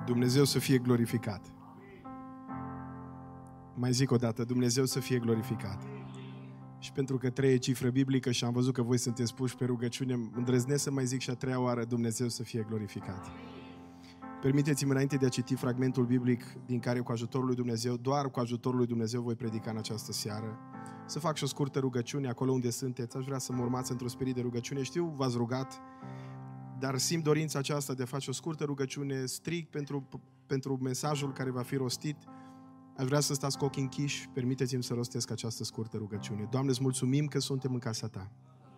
Dumnezeu să fie glorificat. Mai zic o dată, Dumnezeu să fie glorificat. Și pentru că 3 e cifră biblică și am văzut că voi sunteți puși pe rugăciune, îndrăznesc să mai zic și a 3-a oară, Dumnezeu să fie glorificat. Permiteți-mi înainte de a citi fragmentul biblic din care cu ajutorul lui Dumnezeu, doar cu ajutorul lui Dumnezeu voi predica în această seară, să fac și o scurtă rugăciune acolo unde sunteți. Aș vrea să mă urmați într-un spirit de rugăciune. Știu, v-ați rugat, dar simt dorința aceasta de a face o scurtă rugăciune strict pentru mesajul care va fi rostit. Aș vrea să stați cu ochii închiși, permiteți-mi să rostesc această scurtă rugăciune. Doamne, îți mulțumim că suntem în casa Ta.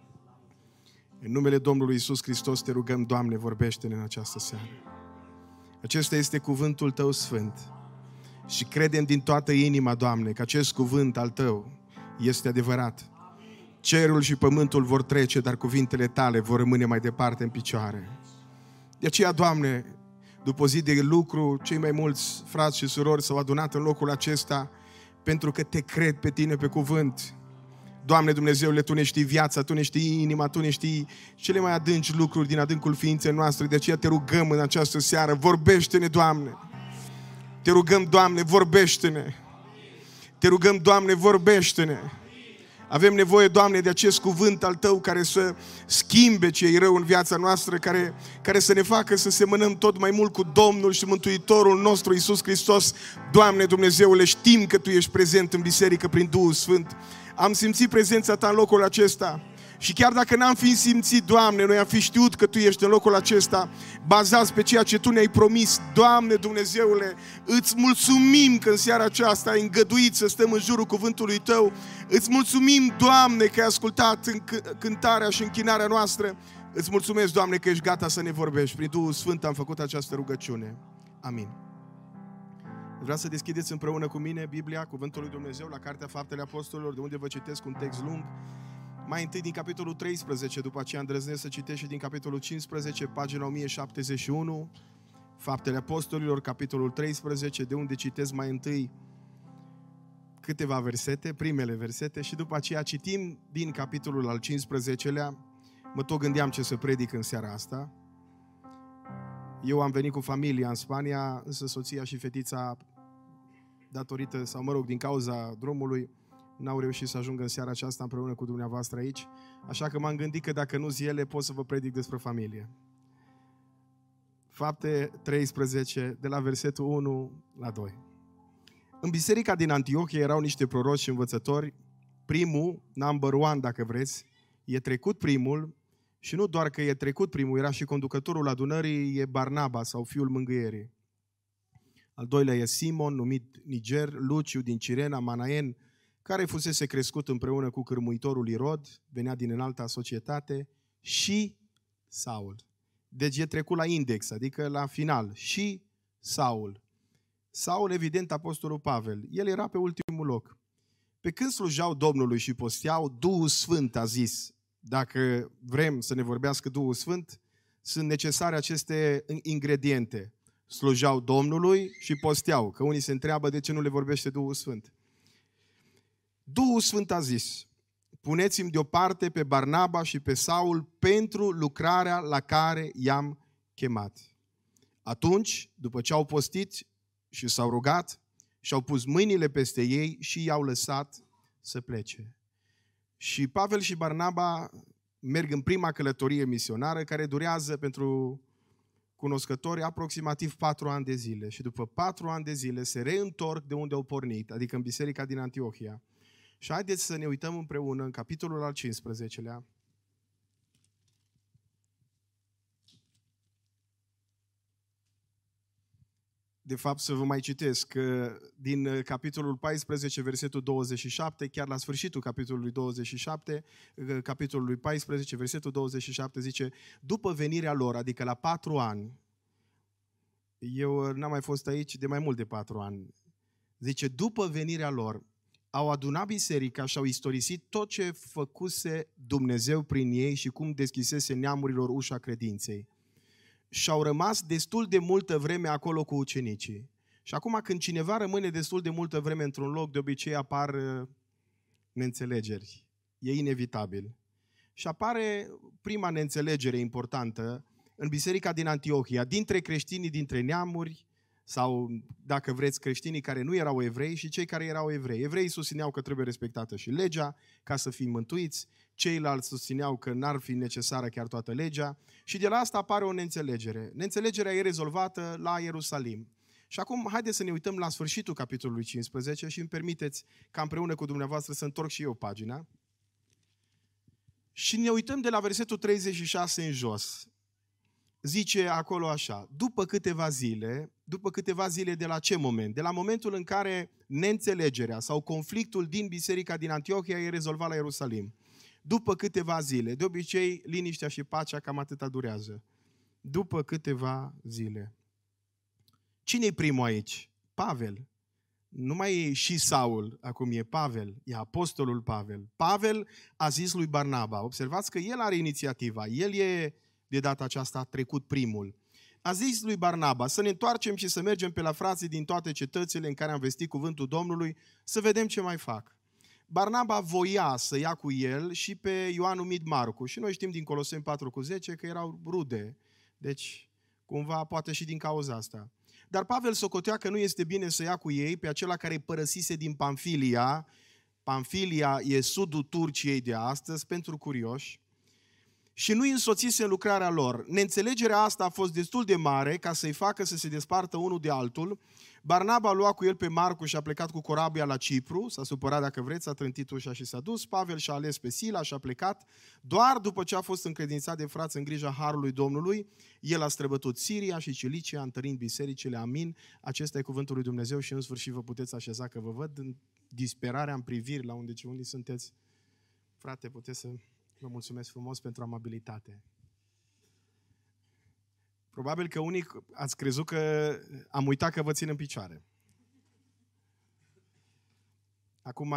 În numele Domnului Iisus Hristos te rugăm, Doamne, vorbește-ne în această seară. Acesta este cuvântul Tău sfânt și credem din toată inima, Doamne, că acest cuvânt al Tău este adevărat. Cerul și pământul vor trece, dar cuvintele Tale vor rămâne mai departe în picioare. De aceea, Doamne, după o zi de lucru, cei mai mulți frați și surori s-au adunat în locul acesta pentru că Te cred pe Tine pe cuvânt. Doamne Dumnezeule, Tu ne știi viața, Tu ne știi inima, Tu ne știi cele mai adânci lucruri din adâncul ființei noastre. De aceea Te rugăm în această seară, vorbește-ne, Doamne! Te rugăm, Doamne, vorbește-ne! Te rugăm, Doamne, vorbește-ne! Avem nevoie, Doamne, de acest cuvânt al Tău care să schimbe ce e rău în viața noastră, care să ne facă să semănăm tot mai mult cu Domnul și Mântuitorul nostru, Iisus Hristos. Doamne Dumnezeule, știm că Tu ești prezent în biserică prin Duhul Sfânt. Am simțit prezența Ta în locul acesta. Și chiar dacă n-am fi simțit, Doamne, noi am fi știut că Tu ești în locul acesta, bazați pe ceea ce Tu ne-ai promis. Doamne Dumnezeule, îți mulțumim că în seara aceasta ai îngăduit să stăm în jurul cuvântului Tău. Îți mulțumim, Doamne, că ai ascultat cântarea și închinarea noastră. Îți mulțumesc, Doamne, că ești gata să ne vorbești. Prin Duhul Sfânt am făcut această rugăciune. Amin. Vreau să deschideți împreună cu mine Biblia, Cuvântul lui Dumnezeu, la Cartea Faptele Apostolilor, de unde vă citesc un text lung. Mai întâi din capitolul 13, după aceea îndrăznesc să citesc și din capitolul 15, pagina 1071, Faptele Apostolilor, capitolul 13, de unde citesc mai întâi câteva versete, primele versete, și după aceea citim din capitolul al 15-lea. Mă tot gândeam ce să predic în seara asta. Eu am venit cu familia în Spania, însă soția și fetița, datorită, sau mă rog, din cauza drumului, n-au reușit să ajungă în seara aceasta împreună cu dumneavoastră aici. Așa că m-am gândit că dacă nu zi ele, pot să vă predic despre familie. Fapte 13, de la versetul 1 la 2. În biserica din Antiohia erau niște proroci și învățători. Primul, number one dacă vreți, e trecut primul, și nu doar că e trecut primul, era și conducătorul adunării, e Barnaba sau fiul mângâierii. Al doilea e Simon, numit Niger, Luciu din Cirena, Manaen, care fusese crescut împreună cu cârmuitorul Irod, venea din înalta societate, și Saul. Deci e trecut la index, adică la final. Și Saul. Saul, evident, apostolul Pavel. El era pe ultimul loc. Pe când slujau Domnului și posteau, Duhul Sfânt a zis, dacă vrem să ne vorbească Duhul Sfânt, sunt necesare aceste ingrediente. Slujau Domnului și posteau, că unii se întreabă de ce nu le vorbește Duhul Sfânt. Duhul Sfânt a zis, puneți-mi deoparte pe Barnaba și pe Saul pentru lucrarea la care i-am chemat. Atunci, după ce au postit și s-au rugat, și-au pus mâinile peste ei și i-au lăsat să plece. Și Pavel și Barnaba merg în prima călătorie misionară, care durează pentru cunoscători aproximativ 4 ani de zile. Și după 4 ani de zile se reîntorc de unde au pornit, adică în biserica din Antiohia. Și haideți să ne uităm împreună în capitolul al 15-lea. De fapt, să vă mai citesc din capitolul 14, versetul 27, chiar la sfârșitul capitolului 27, capitolului 14, versetul 27 zice, după venirea lor, adică la 4 ani, eu n-am mai fost aici de mai mult de 4 ani, zice, după venirea lor, au adunat biserica și au istorisit tot ce făcuse Dumnezeu prin ei și cum deschisese neamurilor ușa credinței. Și au rămas destul de multă vreme acolo cu ucenicii. Și acum când cineva rămâne destul de multă vreme într-un loc, de obicei apar neînțelegeri. E inevitabil. Și apare prima neînțelegere importantă în biserica din Antiohia, dintre creștinii, dintre neamuri, sau, dacă vreți, creștinii care nu erau evrei și cei care erau evrei. Evreii susțineau că trebuie respectată și legea ca să fim mântuiți, ceilalți susțineau că n-ar fi necesară chiar toată legea și de la asta apare o neînțelegere. Neînțelegerea e rezolvată la Ierusalim. Și acum, haideți să ne uităm la sfârșitul capitolului 15 și îmi permiteți ca împreună cu dumneavoastră să întorc și eu pagina. Și ne uităm de la versetul 36 în jos. Zice acolo așa, după câteva zile de la ce moment? De la momentul în care neînțelegerea sau conflictul din biserica din Antiohia e rezolvat la Ierusalim. După câteva zile, de obicei liniștea și pacea cam atâta durează. După câteva zile. Cine e primul aici? Pavel. Nu mai e și Saul, acum e Pavel, e apostolul Pavel. Pavel a zis lui Barnaba, observați că el are inițiativa, el e de data aceasta trecut primul. A zis lui Barnaba să ne întoarcem și să mergem pe la frații din toate cetățile în care am vestit cuvântul Domnului, să vedem ce mai fac. Barnaba voia să ia cu el și pe Ioan numit Marcu. Și noi știm din Coloseni 4:10 că erau rude. Deci, cumva, poate și din cauza asta. Dar Pavel socotea că nu este bine să ia cu ei pe acela care părăsise din Pamfilia. Pamfilia e sudul Turciei de astăzi, pentru curioși. Și nu-i însoțise în lucrarea lor. Neînțelegerea asta a fost destul de mare ca să-i facă să se despartă unul de altul. Barnaba a luat cu el pe Marcu și a plecat cu corabia la Cipru, s-a supărat dacă vreți, a trântit ușa și s-a dus. Pavel și-a ales pe Sila și a plecat. Doar după ce a fost încredințat de frați în grija Harului Domnului, el a străbătut Siria și Cilicia, întărind bisericile. Amin. Acesta e cuvântul lui Dumnezeu și în sfârșit vă puteți așeza, că vă văd în disperarea, în priviri la unde sunteți. Frate, puteți să... Vă mulțumesc frumos pentru amabilitate. Probabil că unii ați crezut că am uitat că vă țin în picioare. Acum,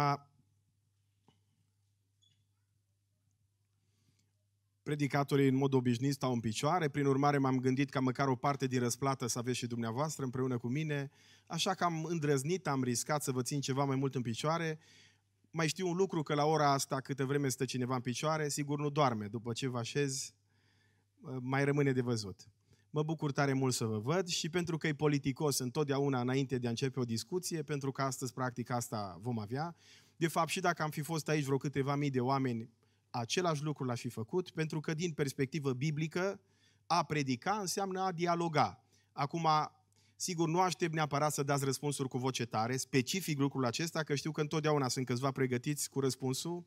predicatorii în mod obișnuit stau în picioare, prin urmare m-am gândit ca măcar o parte din răsplată să aveți și dumneavoastră împreună cu mine, așa că am îndrăznit, am riscat să vă țin ceva mai mult în picioare. Mai știu un lucru, că la ora asta, câtă vreme stă cineva în picioare, sigur nu doarme. După ce vă așezi, mai rămâne de văzut. Mă bucur tare mult să vă văd și pentru că e politicos întotdeauna înainte de a începe o discuție, pentru că astăzi practic asta vom avea. De fapt, și dacă am fi fost aici vreo câteva mii de oameni, același lucru l-aș fi făcut, pentru că din perspectivă biblică, a predica înseamnă a dialoga. Acum, sigur, nu aștept neapărat să dați răspunsuri cu voce tare, specific lucrul acesta, că știu că întotdeauna sunt câțiva pregătiți cu răspunsul.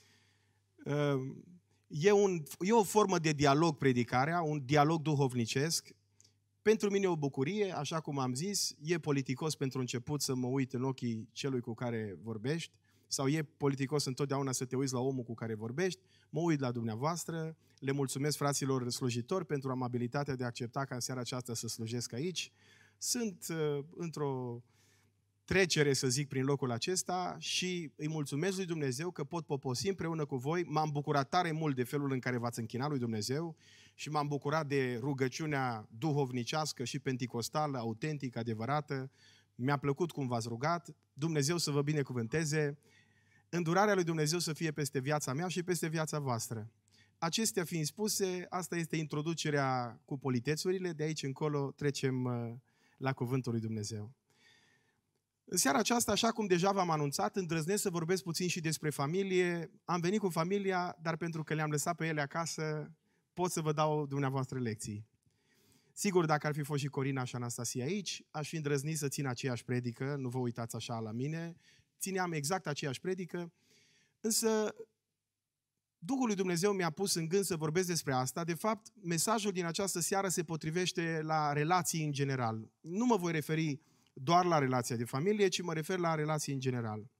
E o formă de dialog predicarea, un dialog duhovnicesc. Pentru mine e o bucurie, așa cum am zis, e politicos pentru început să mă uit în ochii celui cu care vorbești, sau e politicos întotdeauna să te uiți la omul cu care vorbești. Mă uit la dumneavoastră, le mulțumesc fraților slujitori pentru amabilitatea de a accepta ca în seara aceasta să slujesc aici. Sunt într-o trecere, să zic, prin locul acesta și îi mulțumesc lui Dumnezeu că pot poposi împreună cu voi. M-am bucurat tare mult de felul în care v-ați închinat lui Dumnezeu și m-am bucurat de rugăciunea duhovnicească și penticostală, autentică, adevărată. Mi-a plăcut cum v-ați rugat. Dumnezeu să vă binecuvânteze. Îndurarea lui Dumnezeu să fie peste viața mea și peste viața voastră. Acestea fiind spuse, asta este introducerea cu politețurile. De aici încolo trecem la cuvântul lui Dumnezeu. În seara aceasta, așa cum deja v-am anunțat, îndrăznesc să vorbesc puțin și despre familie. Am venit cu familia, dar pentru că le-am lăsat pe ele acasă, pot să vă dau dumneavoastră lecții. Sigur, dacă ar fi fost și Corina și Anastasia aici, aș fi îndrăznit să țin aceeași predică, nu vă uitați așa la mine, țineam exact aceeași predică, însă Duhul lui Dumnezeu mi-a pus în gând să vorbesc despre asta. De fapt, mesajul din această seară se potrivește la relații în general. Nu mă voi referi doar la relația de familie, ci mă refer la relații în general.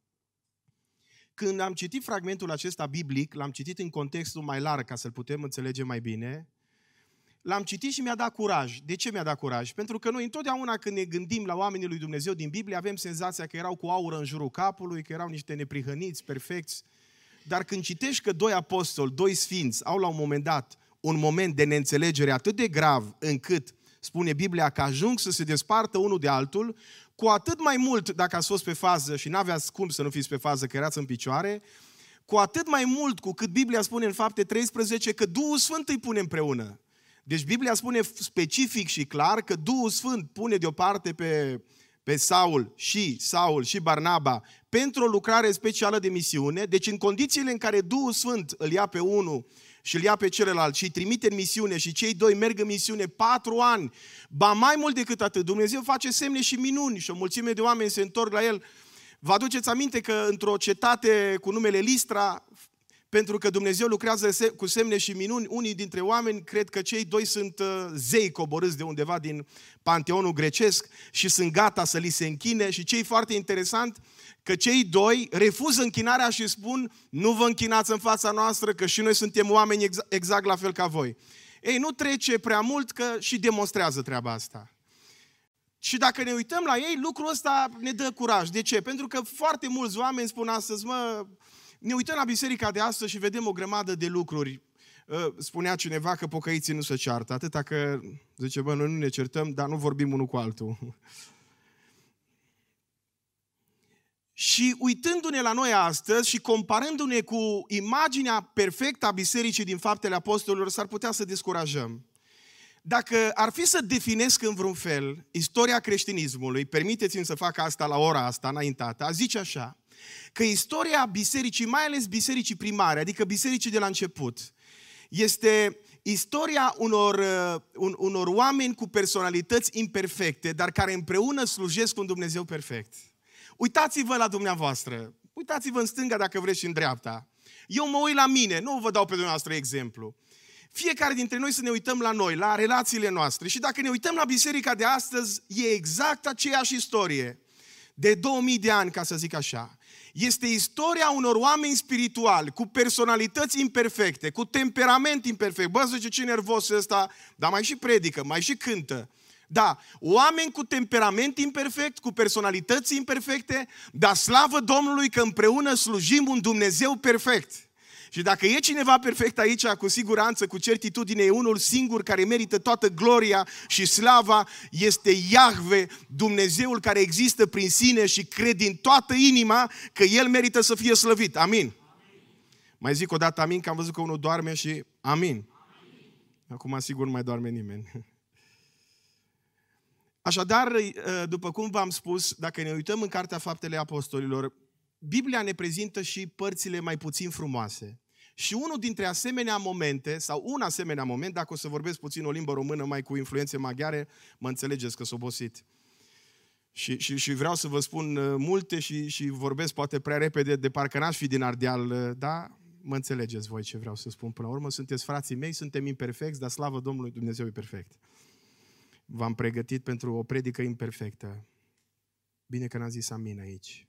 Când am citit fragmentul acesta biblic, l-am citit în contextul mai larg ca să-l putem înțelege mai bine, l-am citit și mi-a dat curaj. De ce mi-a dat curaj? Pentru că noi întotdeauna când ne gândim la oamenii lui Dumnezeu din Biblie, avem senzația că erau cu aură în jurul capului, că erau niște neprihăniți, perfecți. Dar când citești că doi apostoli, doi sfinți, au la un moment dat un moment de neînțelegere atât de grav încât spune Biblia că ajung să se despartă unul de altul, cu atât mai mult dacă ați fost pe fază și n-aveați cum să nu fiți pe fază, că erați în picioare, cu atât mai mult cu cât Biblia spune în Fapte 13 că Duhul Sfânt îi pune împreună. Deci Biblia spune specific și clar că Duhul Sfânt pune deoparte pe Saul și Barnaba pentru o lucrare specială de misiune. Deci în condițiile în care Duhul Sfânt îl ia pe unul și îl ia pe celălalt și îi trimite în misiune și cei doi merg în misiune 4 ani, ba mai mult decât atât, Dumnezeu face semne și minuni și o mulțime de oameni se întorc la el. Vă aduceți aminte că într-o cetate cu numele Listra, pentru că Dumnezeu lucrează cu semne și minuni, unii dintre oameni cred că cei doi sunt zei coborâți de undeva din panteonul grecesc și sunt gata să li se închine și ce-i foarte interesant, că cei doi refuză închinarea și spun: nu vă închinați în fața noastră, că și noi suntem oameni exact la fel ca voi. Ei, nu trece prea mult că și demonstrează treaba asta. Și dacă ne uităm la ei, lucrul ăsta ne dă curaj. De ce? Pentru că foarte mulți oameni spun astăzi: ne uităm la biserica de astăzi și vedem o grămadă de lucruri. Spunea cineva că pocăiții nu se ceartă, atâta că, zice, noi nu ne certăm, dar nu vorbim unul cu altul. Și uitându-ne la noi astăzi și comparându-ne cu imaginea perfectă a bisericii din Faptele Apostolilor, s-ar putea să descurajăm. Dacă ar fi să definesc în vreun fel istoria creștinismului, permiteți-mi să fac asta la ora asta înaintată, a zice așa, că istoria bisericii, mai ales bisericii primare, adică bisericii de la început, este istoria unor oameni cu personalități imperfecte, dar care împreună slujesc un Dumnezeu perfect. Uitați-vă la dumneavoastră, uitați-vă în stânga dacă vreți și în dreapta. Eu mă uit la mine, nu vă dau pe dumneavoastră exemplu. Fiecare dintre noi să ne uităm la noi, la relațiile noastre. Și dacă ne uităm la biserica de astăzi, e exact aceeași istorie. De 2000 de ani, ca să zic așa. Este istoria unor oameni spirituali, cu personalități imperfecte, cu temperament imperfect. Bă, zice, ce nervos ăsta, dar mai și predică, mai și cântă. Da, oameni cu temperament imperfect, cu personalități imperfecte, dar slavă Domnului că împreună slujim un Dumnezeu perfect. Și dacă e cineva perfect aici, cu siguranță, cu certitudine, e unul singur care merită toată gloria și slava, este Iahve, Dumnezeul care există prin sine și cred din toată inima că El merită să fie slăvit. Amin. Mai zic o dată amin, că am văzut că unul doarme și amin. Acum sigur nu mai doarme nimeni. Așadar, după cum v-am spus, dacă ne uităm în Cartea Faptele Apostolilor, Biblia ne prezintă și părțile mai puțin frumoase. Și unul dintre asemenea momente, sau un asemenea moment, dacă o să vorbesc puțin o limbă română mai cu influențe maghiare, mă înțelegeți că s-o obosit. Și vreau să vă spun multe și vorbesc poate prea repede, de parcă n-aș fi din Ardeal, dar mă înțelegeți voi ce vreau să spun până la urmă. Sunteți frații mei, suntem imperfecți, dar slavă Domnului, Dumnezeu e perfect. V-am pregătit pentru o predică imperfectă. Bine că n-am zis amin aici.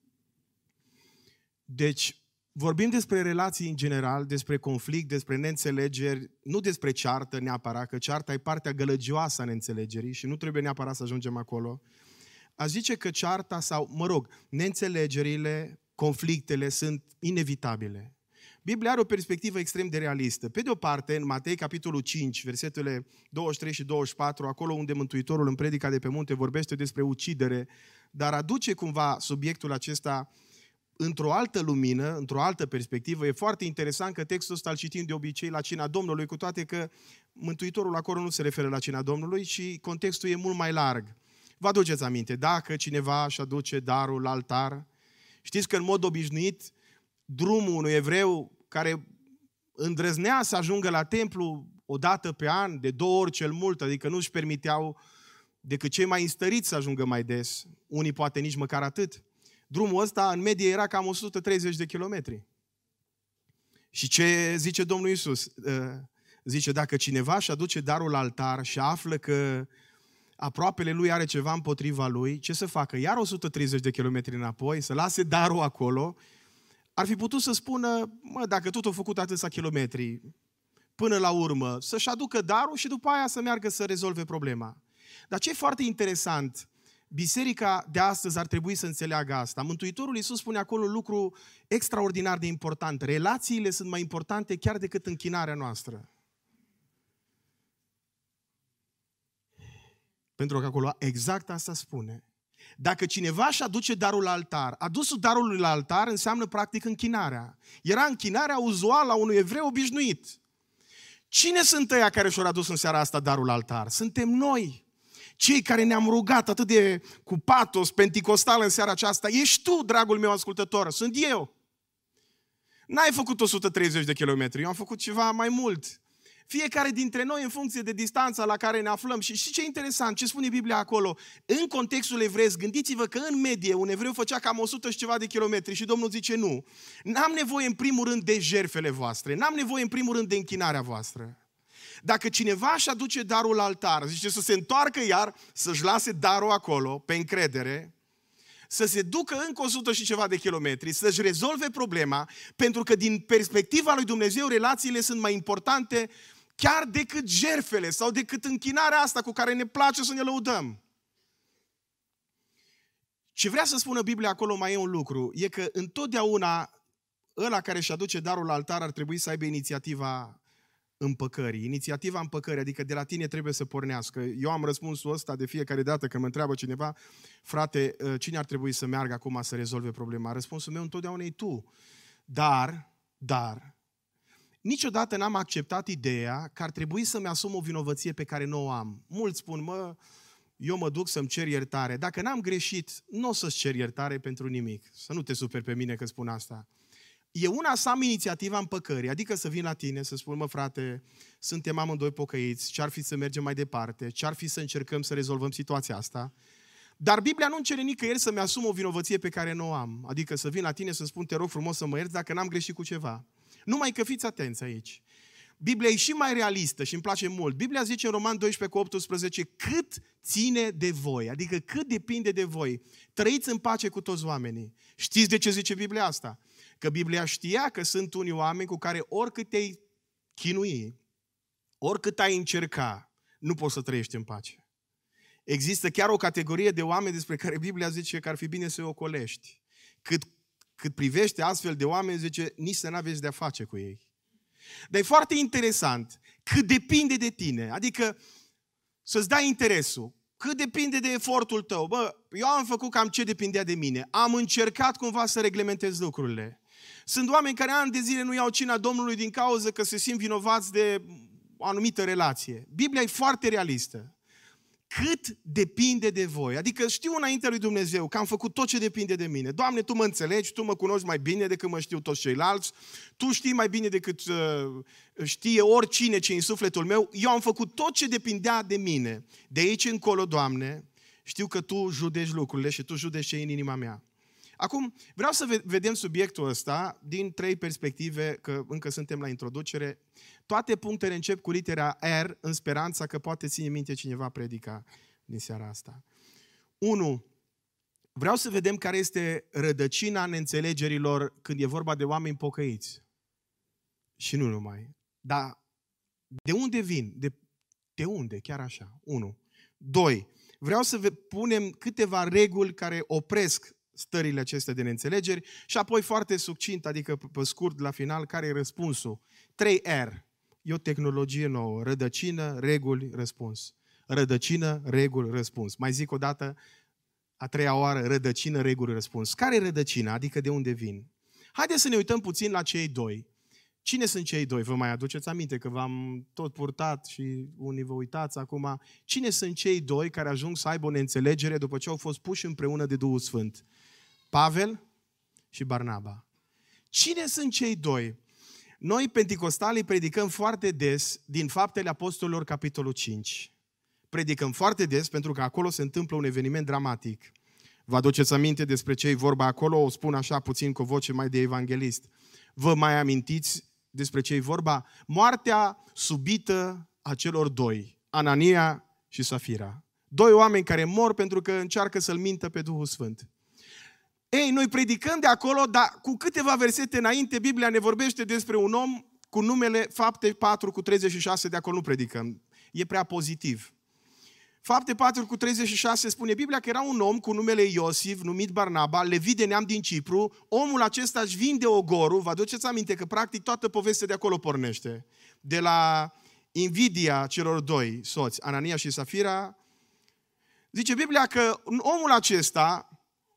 Deci, vorbim despre relații în general, despre conflict, despre neînțelegeri, nu despre ceartă neapărat, că cearta e partea gălăgioasă a neînțelegerii și nu trebuie neapărat să ajungem acolo. Aș zice că cearta sau, neînțelegerile, conflictele sunt inevitabile. Biblia are o perspectivă extrem de realistă. Pe de o parte, în Matei, capitolul 5, versetele 23 și 24, acolo unde Mântuitorul în predica de pe munte vorbește despre ucidere, dar aduce cumva subiectul acesta într-o altă lumină, într-o altă perspectivă. E foarte interesant că textul ăsta îl citim de obicei la cina Domnului, cu toate că Mântuitorul acolo nu se referă la cina Domnului și contextul e mult mai larg. Vă aduceți aminte, dacă cineva își aduce darul la altar, știți că în mod obișnuit drumul unui evreu care îndrăznea să ajungă la templu o dată pe an, de 2 ori cel mult, adică nu își permiteau decât cei mai înstăriți să ajungă mai des, unii poate nici măcar atât. Drumul ăsta în medie era cam 130 de kilometri. Și ce zice Domnul Iisus? Zice, dacă cineva își aduce darul la altar și află că aproapele lui are ceva împotriva lui, ce să facă? Iar 130 de kilometri înapoi, să lase darul acolo. Ar fi putut să spună, dacă tot a făcut atâția kilometri, până la urmă, să-și aducă darul și după aia să meargă să rezolve problema. Dar ce e foarte interesant, biserica de astăzi ar trebui să înțeleagă asta. Mântuitorul Iisus spune acolo un lucru extraordinar de important. Relațiile sunt mai importante chiar decât închinarea noastră. Pentru că acolo exact asta spune. Dacă cineva își aduce darul la altar, adusul darului la altar înseamnă practic închinarea. Era închinarea uzuală a unui evreu obișnuit. Cine sunt ăia care și-au adus în seara asta darul la altar? Suntem noi. Cei care ne-am rugat atât de cu patos, penticostal în seara aceasta. Ești tu, dragul meu ascultător, sunt eu. N-ai făcut 130 de kilometri, eu am făcut ceva mai mult. Fiecare dintre noi în funcție de distanța la care ne aflăm. Și ce interesant, ce spune Biblia acolo? În contextul evreiesc, gândiți-vă că în medie un evreu făcea cam 100 și ceva de kilometri și Domnul zice nu. N-am nevoie în primul rând de jertfele voastre, n-am nevoie în primul rând de închinarea voastră. Dacă cineva își aduce darul la altar, zice să se întoarcă iar, să-și lase darul acolo, pe încredere, să se ducă încă 100 și ceva de kilometri, să-și rezolve problema, pentru că din perspectiva lui Dumnezeu relațiile sunt mai importante chiar decât jertfele sau decât închinarea asta cu care ne place să ne lăudăm. Ce vrea să spună Biblia acolo mai e un lucru, e că întotdeauna ăla care își aduce darul la altar ar trebui să aibă inițiativa împăcării. Inițiativa împăcării, adică de la tine trebuie să pornească. Eu am răspunsul ăsta de fiecare dată când mă întreabă cineva, frate, cine ar trebui să meargă acum să rezolve problema? Răspunsul meu întotdeauna e tu. Dar, niciodată n-am acceptat ideea că ar trebui să-mi asum o vinovăție pe care nu o am. Mulți spun, eu mă duc să-mi cer iertare. Dacă n-am greșit, nu o să-ți cer iertare pentru nimic. Să nu te superi pe mine că spun asta. E una să am inițiativa împăcării, adică să vin la tine, să spun, frate, suntem amândoi pocăiți, ce-ar fi să mergem mai departe, ce-ar fi să încercăm să rezolvăm situația asta. Dar Biblia nu-mi cere nicăieri să-mi asum o vinovăție pe care nu o am. Adică să vin la tine să spun, te rog frumos să mă ierți dacă n-am greșit cu ceva. Numai că fiți atenți aici. Biblia e și mai realistă și îmi place mult. Biblia zice în Roman 12:18, cât ține de voi, adică cât depinde de voi. Trăiți în pace cu toți oamenii. Știți de ce zice Biblia asta? Că Biblia știa că sunt unii oameni cu care oricât te-ai chinui, oricât ai încerca, nu poți să trăiești în pace. Există chiar o categorie de oameni despre care Biblia zice că ar fi bine să-i ocolești. Cât privește astfel de oameni, zice, nici să n-aveți de-a face cu ei. Dar e foarte interesant cât depinde de tine, adică să-ți dai interesul, cât depinde de efortul tău. Eu am făcut cam ce depindea de mine, am încercat cumva să reglementez lucrurile. Sunt oameni care ani de zile nu iau cina Domnului din cauză că se simt vinovați de o anumită relație. Biblia e foarte realistă. Cât depinde de voi. Adică știu înaintea lui Dumnezeu că am făcut tot ce depinde de mine. Doamne, Tu mă înțelegi, Tu mă cunoști mai bine decât mă știu toți ceilalți, Tu știi mai bine decât știe oricine ce în sufletul meu. Eu am făcut tot ce depindea de mine. De aici încolo, Doamne, știu că Tu judeci lucrurile și Tu judeci ce e în inima mea. Acum, vreau să vedem subiectul ăsta din 3 perspective, că încă suntem la introducere. Toate punctele încep cu litera R, în speranța că poate ține minte cineva predica din seara asta. 1. Vreau să vedem care este rădăcina neînțelegerilor când e vorba de oameni pocăiți. Și nu numai. Dar de unde vin? De unde? Chiar așa. 1. 2. Vreau să punem câteva reguli care opresc stările acestea de neînțelegeri și apoi foarte succint, adică pe scurt la final, care e răspunsul. 3R. E o tehnologie nouă. Rădăcină, reguli, răspuns. Rădăcină, reguli, răspuns. Mai zic o dată, a 3-a oară, rădăcină, reguli, răspuns. Care e rădăcina? Adică de unde vin? Haideți să ne uităm puțin la cei doi. Cine sunt cei doi? Vă mai aduceți aminte că v-am tot purtat și unii vă uitați acum. Cine sunt cei doi care ajung să aibă o neînțelegere după ce au fost puși împreună de Duhul Sfânt? Pavel și Barnaba. Cine sunt cei doi? Noi, penticostalii, predicăm foarte des din Faptele Apostolilor, capitolul 5. Predicăm foarte des pentru că acolo se întâmplă un eveniment dramatic. Vă aduceți aminte despre ce e vorba acolo? O spun așa puțin cu o voce mai de evanghelist. Vă mai amintiți despre ce e vorba? Moartea subită a celor doi, Anania și Safira. Doi oameni care mor pentru că încearcă să-L mintă pe Duhul Sfânt. Ei, noi predicăm de acolo, dar cu câteva versete înainte, Biblia ne vorbește despre un om cu numele Fapte 4:36, de acolo nu predicăm. E prea pozitiv. Fapte 4:36 spune Biblia că era un om cu numele Iosif, numit Barnaba, levit de neam din Cipru. Omul acesta își vinde ogorul. Vă aduceți aminte că practic toată povestea de acolo pornește. De la invidia celor doi soți, Anania și Safira. Zice Biblia că omul acesta,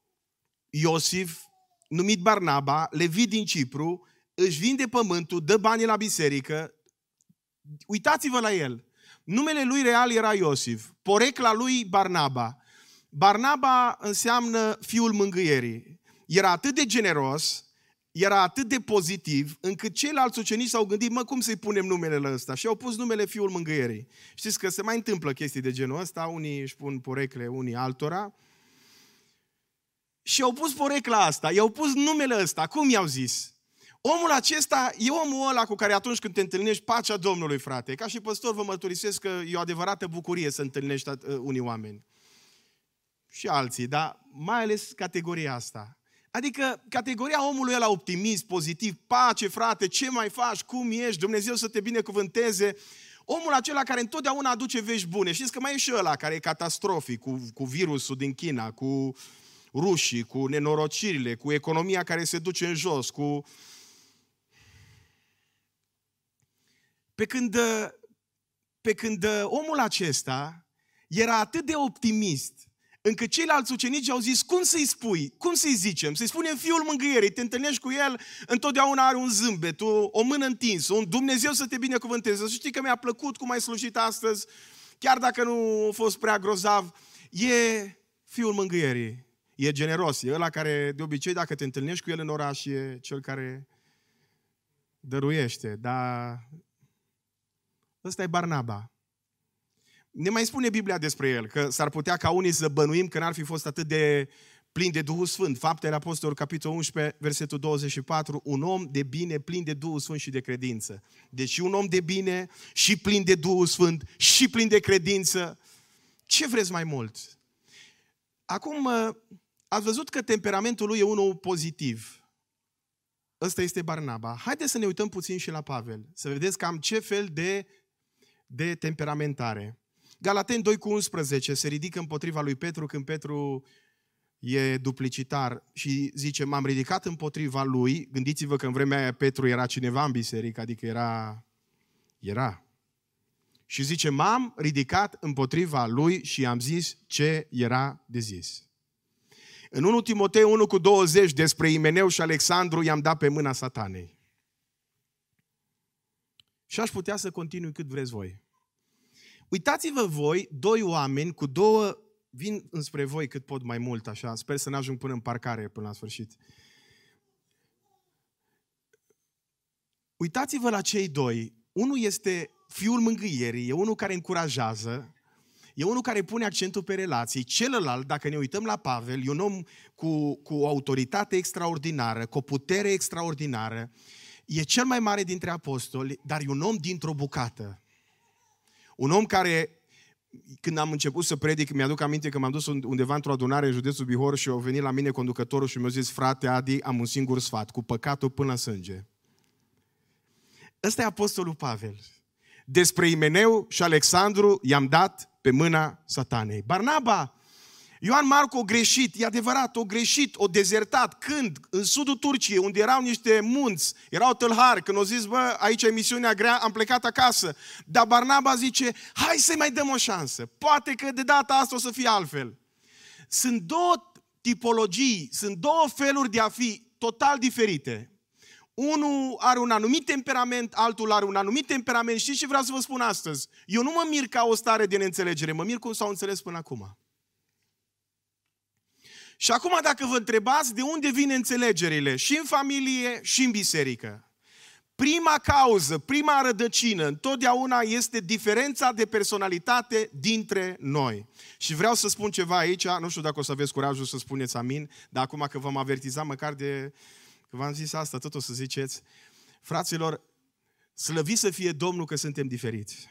Iosif, numit Barnaba, levit din Cipru, își vinde pământul, dă banii la biserică, Uitați-vă la el. Numele lui real era Iosif, porecla lui Barnaba. Barnaba înseamnă fiul mângâierii. Era atât de generos, era atât de pozitiv, încât ceilalți ucenici s-au gândit, cum să-i punem numele ăsta? Și au pus numele fiul mângâierii. Știți că se mai întâmplă chestii de genul ăsta, unii își pun porecle, unii altora. Și au pus porecla asta, i-au pus numele ăsta. Cum i-au zis? Omul acesta e omul ăla cu care atunci când te întâlnești, pacea Domnului, frate. Ca și păstor vă mărturisesc că e o adevărată bucurie să întâlnești unii oameni. Și alții, dar mai ales categoria asta. Adică categoria omului ăla optimist, pozitiv, pace, frate, ce mai faci, cum ești, Dumnezeu să te binecuvânteze. Omul acela care întotdeauna aduce vești bune. Știți că mai e și ăla care e catastrofic cu virusul din China, cu rușii, cu nenorocirile, cu economia care se duce în jos, cu... Pe când omul acesta era atât de optimist, încât ceilalți ucenici au zis, cum să-i spui, cum să-i zicem? Să-i spunem fiul mângâierii, te întâlnești cu el, întotdeauna are un zâmbet, o mână întinsă, un Dumnezeu să te binecuvânteze. Să știi că mi-a plăcut cum ai slujit astăzi, chiar dacă nu a fost prea grozav, e fiul mângâierii, e generos, e ăla care de obicei dacă te întâlnești cu el în oraș e cel care dăruiește, dar ăsta e Barnaba. Ne mai spune Biblia despre el, că s-ar putea ca unii să bănuim că n-ar fi fost atât de plin de Duhul Sfânt. Faptele Apostolilor, capitolul 11, versetul 24, un om de bine, plin de Duhul Sfânt și de credință. Deci un om de bine și plin de Duhul Sfânt și plin de credință. Ce vreți mai mult? Acum, ați văzut că temperamentul lui e unul pozitiv. Ăsta este Barnaba. Haideți să ne uităm puțin și la Pavel, să vedeți cam ce fel de temperamentare. Galateni 2:11 se ridică împotriva lui Petru când Petru e duplicitar și zice, m-am ridicat împotriva lui. Gândiți-vă că în vremea aia Petru era cineva în biserică, adică era. Și zice, m-am ridicat împotriva lui și am zis ce era de zis. În 1 Timotei 1:20 despre Imeneu și Alexandru i-am dat pe mâna Satanei. Și aș putea să continui cât vreți voi. Uitați-vă voi, doi oameni cu două, vin înspre voi cât pot mai mult, așa, sper să n-ajung până în parcare, până la sfârșit. Uitați-vă la cei doi. Unul este fiul mângâierii, e unul care încurajează, e unul care pune accentul pe relații. Celălalt, dacă ne uităm la Pavel, e un om cu o autoritate extraordinară, cu o putere extraordinară. E cel mai mare dintre apostoli, dar e un om dintr-o bucată. Un om care, când am început să predic, mi-aduc aminte că m-am dus undeva într-o adunare în județul Bihor și a venit la mine conducătorul și mi-a zis, frate Adi, am un singur sfat, cu păcatul până la sânge. Ăsta e apostolul Pavel. Despre Imeneu și Alexandru i-am dat pe mâna Satanei. Barnaba, Ioan Marcu a greșit, e adevărat, a greșit, a dezertat. Când? În sudul Turciei, unde erau niște munți, erau tâlhari. Când au zis, aici e misiunea grea, am plecat acasă. Dar Barnaba zice, hai să-i mai dăm o șansă. Poate că de data asta o să fie altfel. Sunt două tipologii, sunt două feluri de a fi total diferite. Unul are un anumit temperament, altul are un anumit temperament. Știți ce vreau să vă spun astăzi? Eu nu mă mir ca o stare de neînțelegere, mă mir cum s-au înțeles până acum. Și acum dacă vă întrebați de unde vin înțelegerile și în familie și în biserică, prima cauză, prima rădăcină întotdeauna este diferența de personalitate dintre noi. Și vreau să spun ceva aici, nu știu dacă o să aveți curajul să spuneți amin, dar acum că v-am avertizat măcar că v-am zis asta, tot o să ziceți. Fraților, slăvit să fie Domnul că suntem diferiți.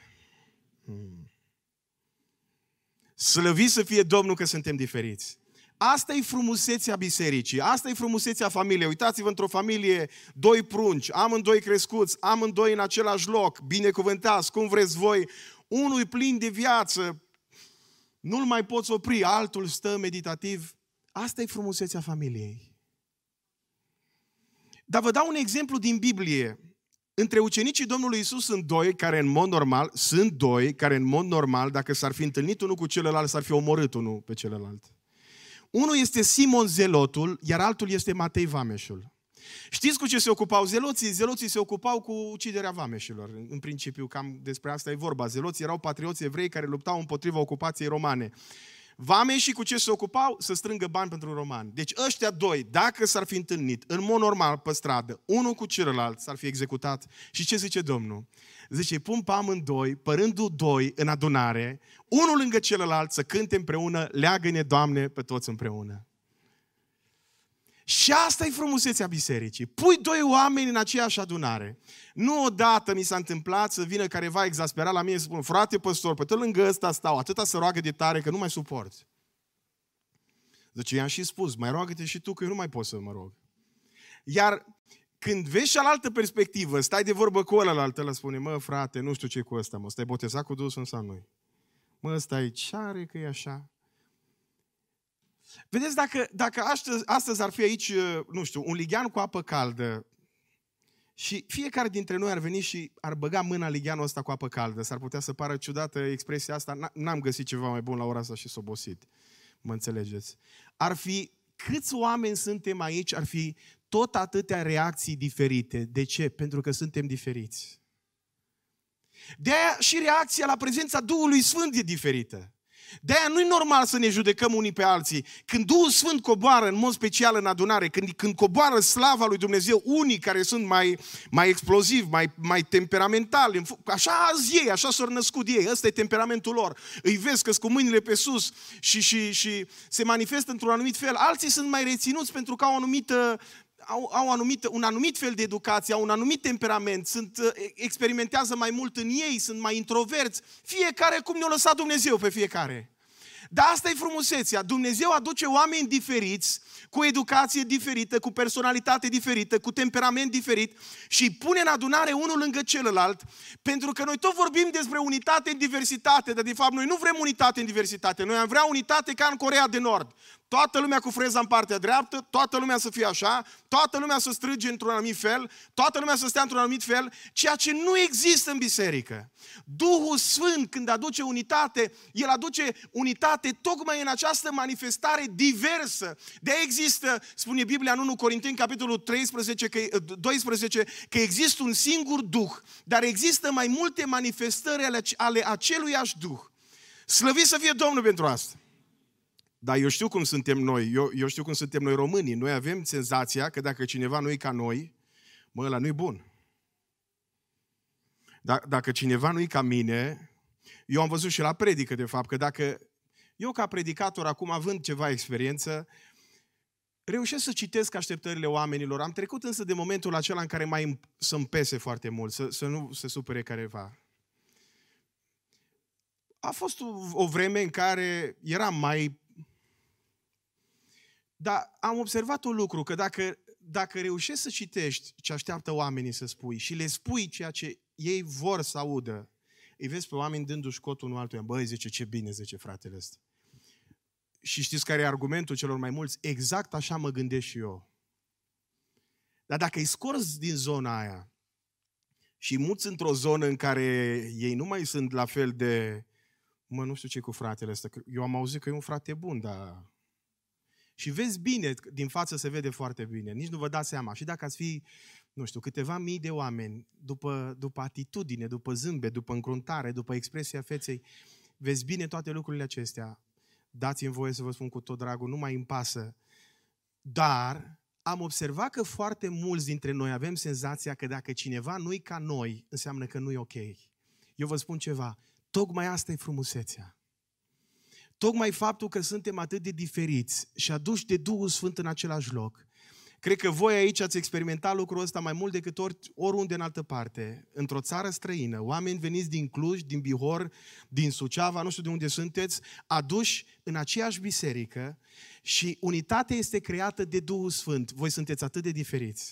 Slăvit să fie Domnul că suntem diferiți. Asta e frumusețea bisericii, asta e frumusețea familiei. Uitați-vă într-o familie, doi prunci, amândoi crescuți, amândoi în același loc, binecuvântați, cum vreți voi. Unul e plin de viață, nu-l mai poți opri, altul stă meditativ. Asta e frumusețea familiei. Dar vă dau un exemplu din Biblie. Între ucenicii Domnului Iisus sunt doi care în mod normal, dacă s-ar fi întâlnit unul cu celălalt, s-ar fi omorât unul pe celălalt. Unul este Simon Zelotul, iar altul este Matei Vameșul. Știți cu ce se ocupau zeloții? Zeloții se ocupau cu uciderea vameșilor. În principiu, cam despre asta e vorba. Zeloții erau patrioți evrei care luptau împotriva ocupației romane. Vameșii cu ce se ocupau? Să strângă bani pentru romani. Deci ăștia doi, dacă s-ar fi întâlnit în mod normal pe stradă, unul cu celălalt, s-ar fi executat. Și ce zice Domnul? Zice, îi pun pe amândoi, pe rândul doi în adunare, unul lângă celălalt, să cânte împreună, leagă-ne, Doamne, pe toți împreună. Și asta e frumusețea bisericii. Pui doi oameni în aceeași adunare. Nu odată mi s-a întâmplat să vină careva exasperat la mine și să spună, frate păstor, pe tot lângă ăsta stau, atâta să roagă de tare că nu mai suport. Deci i-am și spus, mai roagă-te și tu că eu nu mai pot să mă rog. Iar când vezi cealaltă perspectivă, stai de vorbă cu ălălalt, ăla spune, mă frate, nu știu ce cu ăsta, mă, stai botezat cu Duhul Sfânt sau nu? Mă, ăsta e ce are că e așa? Vedeți, dacă astăzi ar fi aici, nu știu, un lighean cu apă caldă și fiecare dintre noi ar veni și ar băga mâna în ligheanul ăsta cu apă caldă, s-ar putea să pară ciudată expresia asta, n-am găsit ceva mai bun la ora asta și s-a obosit. Mă înțelegeți? Ar fi, câți oameni suntem aici, ar fi tot atâtea reacții diferite. De ce? Pentru că suntem diferiți. De-aia și reacția la prezența Duhului Sfânt e diferită. De-aia nu e normal să ne judecăm unii pe alții. Când Duhul Sfânt coboară în mod special în adunare, când coboară slava lui Dumnezeu, unii care sunt mai explozivi, mai temperamentali, așa azi ei, așa s-au născut ei, ăsta e temperamentul lor. Îi vezi că-s cu mâinile pe sus și se manifestă într-un anumit fel. Alții sunt mai reținuți pentru că au un anumit fel de educație, au un anumit temperament, experimentează mai mult în ei, sunt mai introverți. Fiecare cum ne-a lăsat Dumnezeu pe fiecare. Dar asta e frumusețea. Dumnezeu aduce oameni diferiți, cu educație diferită, cu personalitate diferită, cu temperament diferit și îi pune în adunare unul lângă celălalt, pentru că noi tot vorbim despre unitate în diversitate, dar de fapt noi nu vrem unitate în diversitate, noi am vrea unitate ca în Coreea de Nord. Toată lumea cu freza în partea dreaptă, toată lumea să fie așa, toată lumea să strige într-un anumit fel, toată lumea să stea într-un anumit fel, ceea ce nu există în biserică. Duhul Sfânt, când aduce unitate, El aduce unitate tocmai în această manifestare diversă. De-aia există, spune Biblia în 1 Corinteni, capitolul 12, că există un singur Duh, dar există mai multe manifestări ale aceluiași Duh. Slăvit să fie Domnul pentru asta. Dar eu știu cum suntem noi, eu știu cum suntem noi românii. Noi avem senzația că dacă cineva nu e ca noi, mă, ăla nu-i bun. Dacă cineva nu e ca mine, eu am văzut și la predică, de fapt, că dacă eu ca predicator, acum având ceva experiență, reușesc să citesc așteptările oamenilor. Am trecut însă de momentul acela în care mai să-mi pese foarte mult, să nu se supere careva. A fost o vreme în care eram mai... Dar am observat un lucru, că dacă reușești să citești ce așteaptă oamenii să spui și le spui ceea ce ei vor să audă, îi vezi pe oameni dându-și cotul unul altuia. Băi, zice, ce bine, zice fratele ăsta. Și știți care e argumentul celor mai mulți? Exact așa mă gândesc și eu. Dar dacă îi scorzi din zona aia și îi muți într-o zonă în care ei nu mai sunt la fel de... Mă, nu știu ce cu fratele ăsta. Eu am auzit că e un frate bun, dar... Și vezi bine, din față se vede foarte bine. Nici nu vă dați seama. Și dacă ați fi, nu știu, câteva mii de oameni, după atitudine, după zâmbet, după încruntare, după expresia feței, vezi bine toate lucrurile acestea. Dați-mi voie să vă spun cu tot dragul, nu mai îmi pasă. Dar am observat că foarte mulți dintre noi avem senzația că dacă cineva nu-i ca noi, înseamnă că nu e ok. Eu vă spun ceva, tocmai asta e frumusețea. Tocmai faptul că suntem atât de diferiți și aduși de Duhul Sfânt în același loc. Cred că voi aici ați experimentat lucrul ăsta mai mult decât oriunde în altă parte. Într-o țară străină, oameni veniți din Cluj, din Bihor, din Suceava, nu știu de unde sunteți, aduși în aceeași biserică și unitatea este creată de Duhul Sfânt. Voi sunteți atât de diferiți.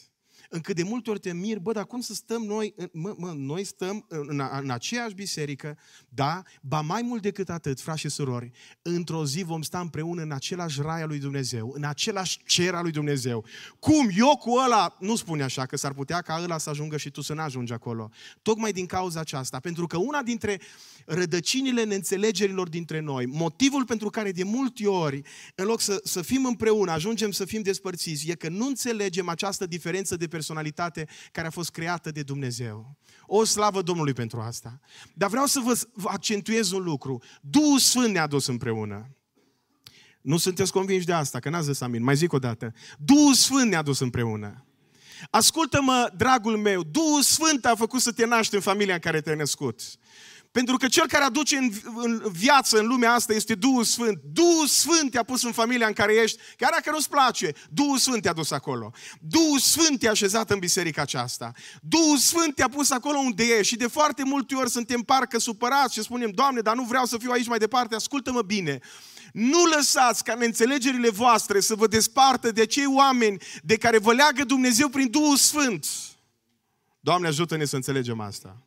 încât de multe ori te miri, dar cum să stăm noi, noi stăm în aceeași biserică, da, ba mai mult decât atât, frați și surori, într-o zi vom sta împreună în același rai al lui Dumnezeu, în același cer al lui Dumnezeu. Cum? Eu cu ăla, nu spune așa, că s-ar putea ca ăla să ajungă și tu să n-ajungi acolo. Tocmai din cauza aceasta, pentru că una dintre rădăcinile neînțelegerilor dintre noi, motivul pentru care de multe ori, în loc să fim împreună, ajungem să fim despărțiți, e că nu înțelegem această diferență de personalitate care a fost creată de Dumnezeu. O slavă Domnului pentru asta. Dar vreau să vă accentuez un lucru. Duhul Sfânt ne-a dus împreună. Nu sunteți convinși de asta, că n-ați zis amin. Mai zic o dată. Duhul Sfânt ne-a dus împreună. Ascultă-mă, dragul meu, Duhul Sfânt a făcut să te naști în familia în care te-ai născut. Pentru că cel care aduce în viață, în lumea asta, este Duhul Sfânt. Duhul Sfânt te-a pus în familia în care ești, chiar dacă nu-ți place, Duhul Sfânt te-a dus acolo. Duhul Sfânt te-a așezat în biserica aceasta. Duhul Sfânt te-a pus acolo unde ești. Și de foarte multe ori suntem parcă supărați și spunem, Doamne, dar nu vreau să fiu aici mai departe. Ascultă-mă bine. Nu lăsați ca neînțelegerile voastre să vă despartă de acei oameni de care vă leagă Dumnezeu prin Duhul Sfânt. Doamne, ajută-ne să înțelegem asta.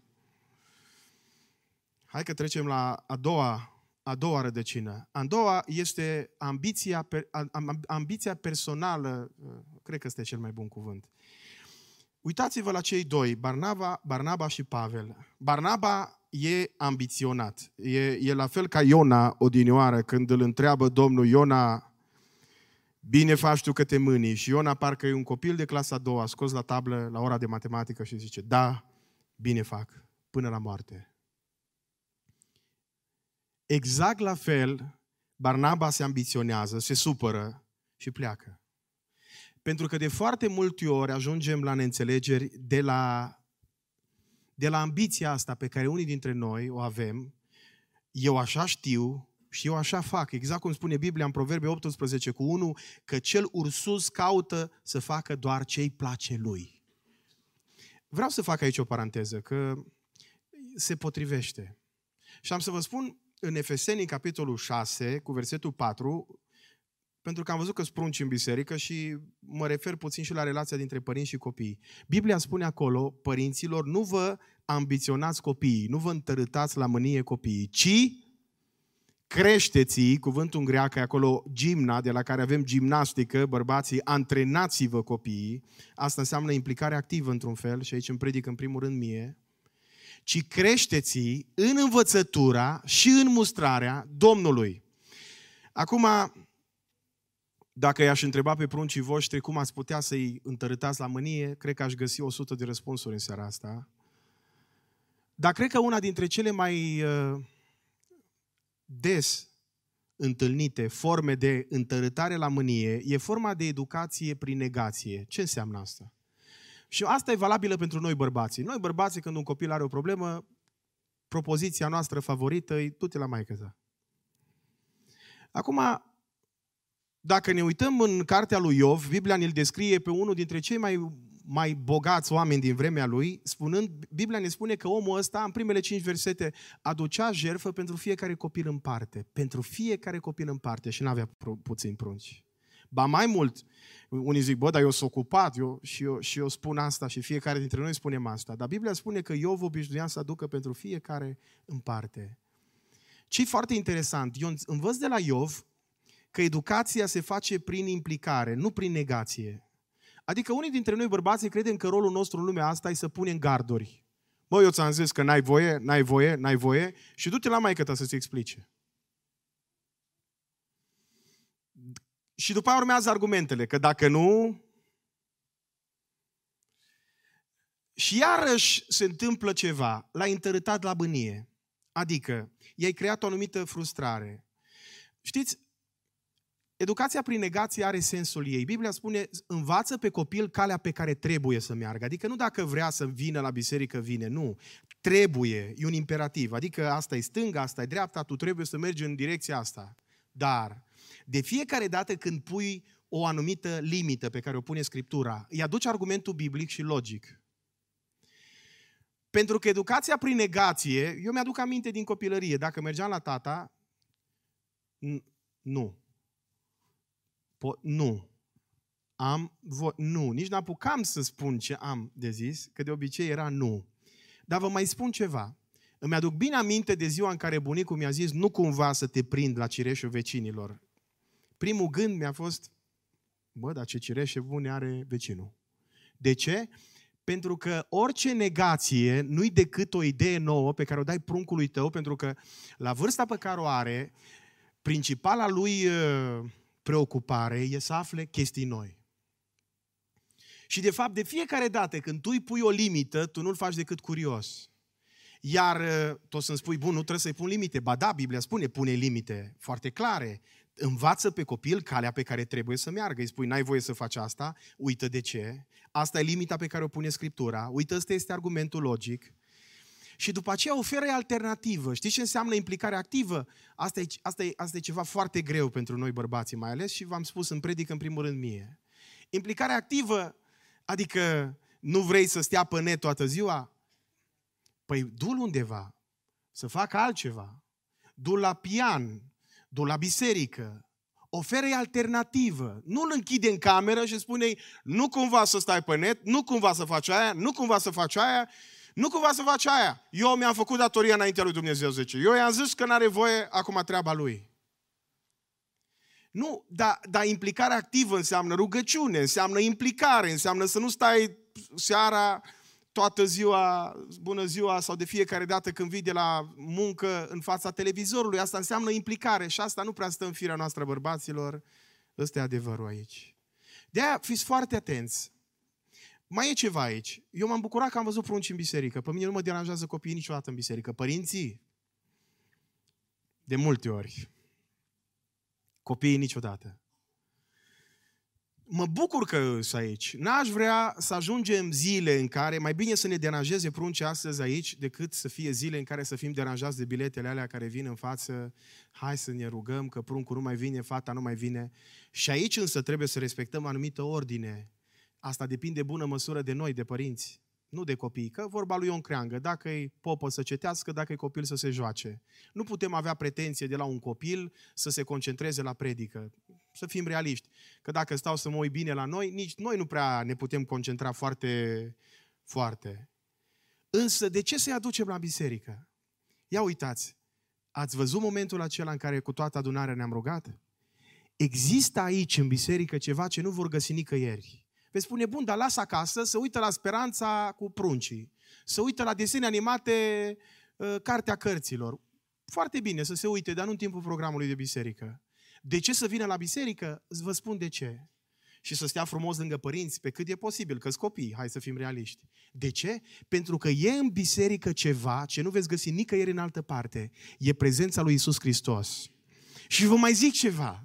Hai că trecem la a doua rădăcină. A doua este ambiția personală, cred că este cel mai bun cuvânt. Uitați-vă la cei doi, Barnaba și Pavel. Barnaba e ambiționat. E la fel ca Iona odinioară, când îl întreabă Domnul, Iona, bine faci tu că te mâni. Și Iona parcă e un copil de clasa a doua, scos la tablă la ora de matematică și zice, da, bine fac, până la moarte. Exact la fel, Barnaba se ambiționează, se supără și pleacă. Pentru că de foarte multe ori ajungem la neînțelegeri de la ambiția asta pe care unii dintre noi o avem. Eu așa știu și eu așa fac. Exact cum spune Biblia în Proverbe 18:1, că cel ursus caută să facă doar ce îi place lui. Vreau să fac aici o paranteză, că se potrivește. Și am să vă spun în Efeseni, capitolul 6, cu versetul 4, pentru că am văzut că sprunci în biserică și mă refer puțin și la relația dintre părinți și copii. Biblia spune acolo, părinților, nu vă ambiționați copiii, nu vă întărâtați la mânie copiii, ci creșteți-i, cuvântul în greacă e acolo gimna, de la care avem gimnastică, bărbații, antrenați-vă copiii, asta înseamnă implicare activă într-un fel și aici îmi predic în primul rând mie, ci creșteți-i în învățătura și în mustrarea Domnului. Acum, dacă i-aș întreba pe pruncii voștri cum ați putea să-i întărâtați la mânie, cred că aș găsi 100 de răspunsuri în seara asta. Dar cred că una dintre cele mai des întâlnite forme de întărâtare la mânie e forma de educație prin negație. Ce înseamnă asta? Și asta e valabilă pentru noi bărbații. Noi bărbații, când un copil are o problemă, propoziția noastră favorită e du-te la maică ta. Acum, dacă ne uităm în cartea lui Iov, Biblia ne-l descrie pe unul dintre cei mai bogați oameni din vremea lui, spunând, Biblia ne spune că omul ăsta, în primele 5 versete, aducea jertfă pentru fiecare copil în parte. Pentru fiecare copil în parte și n-avea puțini prunci. Ba mai mult, unii zic, dar eu sunt ocupat, eu spun asta și fiecare dintre noi spunem asta. Dar Biblia spune că Iov obișnuia să aducă pentru fiecare în parte. Ce-i foarte interesant, eu învăț de la Iov că educația se face prin implicare, nu prin negație. Adică unii dintre noi bărbații credem că rolul nostru în lumea asta e să punem garduri. Bă, eu ți-am zis că n-ai voie și du-te la maică ta să-ți explice. Și după aia urmează argumentele, că dacă nu... Și iarăși se întâmplă ceva, l-ai întărâtat la bânie. Adică, i-ai creat o anumită frustrare. Știți, educația prin negație are sensul ei. Biblia spune, învață pe copil calea pe care trebuie să meargă. Adică nu dacă vrea să vină la biserică, vine. Nu. Trebuie. E un imperativ. Adică asta e stânga, asta e dreapta, tu trebuie să mergi în direcția asta. Dar, de fiecare dată când pui o anumită limită pe care o pune Scriptura, îi aduci argumentul biblic și logic. Pentru că educația prin negație, eu mi-aduc aminte din copilărie, dacă mergeam la tata, nu. Nu. Nu, nici n-apucam să spun ce am de zis, că de obicei era nu. Dar vă mai spun ceva. Îmi aduc bine aminte de ziua în care bunicul mi-a zis nu cumva să te prind la cireșul vecinilor. Primul gând mi-a fost, dar ce cireșe bune are vecinul. De ce? Pentru că orice negație nu-i decât o idee nouă pe care o dai pruncului tău, pentru că la vârsta pe care o are, principala lui preocupare e să afle chestii noi. Și de fapt, de fiecare dată când tu îi pui o limită, tu nu-l faci decât curios. Iar tu o să-mi spui, bun, nu trebuie să-i pun limite. Ba da, Biblia spune, pune limite foarte clare. Învață pe copil calea pe care trebuie să meargă. Îi spui, n-ai voie să faci asta, uită de ce. Asta e limita pe care o pune Scriptura. Uită, ăsta este argumentul logic. Și după aceea oferă alternativă. Știți ce înseamnă implicare activă? Asta e ceva foarte greu pentru noi bărbații mai ales și v-am spus în predică în primul rând mie. Implicarea activă, adică nu vrei să stea pe net toată ziua? Păi du-l undeva, să facă altceva. Du-l la pian, du-l la biserică. Oferă-i alternativă. Nu-l închide în cameră și spune-i nu cumva să stai pe net, nu cumva să faci aia, nu cumva să faci aia, nu cumva să faci aia. Eu mi-am făcut datoria înaintea lui Dumnezeu, zice. Eu i-am zis că n-are voie, acum treaba lui. Nu, dar implicarea activă înseamnă rugăciune, înseamnă implicare, înseamnă să nu stai seara toată ziua, bună ziua, sau de fiecare dată când vii de la muncă în fața televizorului. Asta înseamnă implicare și asta nu prea stă în firea noastră, bărbaților. Ăsta e adevărul aici. De-aia fiți foarte atenți. Mai e ceva aici. Eu m-am bucurat că am văzut prunci în biserică. Pe mine nu mă deranjează copiii niciodată în biserică. Părinții? De multe ori. Copiii niciodată. Mă bucur că sunt aici. N-aș vrea să ajungem zile în care mai bine să ne deranjeze pruncii astăzi aici decât să fie zile în care să fim deranjați de biletele alea care vin în față. Hai să ne rugăm că pruncul nu mai vine, fata nu mai vine. Și aici însă trebuie să respectăm anumită ordine. Asta depinde bună măsură de noi, de părinți, nu de copii. Că vorba lui Ion Creangă, dacă e popă să cetească, dacă e copil să se joace. Nu putem avea pretenție de la un copil să se concentreze la predică. Să fim realiști. Că dacă stau să mă uit bine la noi, nici noi nu prea ne putem concentra foarte. Însă, de ce să-i aducem la biserică? Ia uitați, ați văzut momentul acela în care cu toată adunarea ne-am rugat? Există aici în biserică ceva ce nu vor găsi nicăieri. Veți spune, bun, dar lasă acasă, să uită la Speranța cu pruncii, să uită la desene animate, Cartea Cărților. Foarte bine să se uite, dar nu în timpul programului de biserică. De ce să vină la biserică? Îți vă spun de ce. Și să stea frumos lângă părinți, pe cât e posibil, că-s copii, hai să fim realiști. De ce? Pentru că e în biserică ceva ce nu veți găsi nicăieri în altă parte. E prezența lui Iisus Hristos. Și vă mai zic ceva.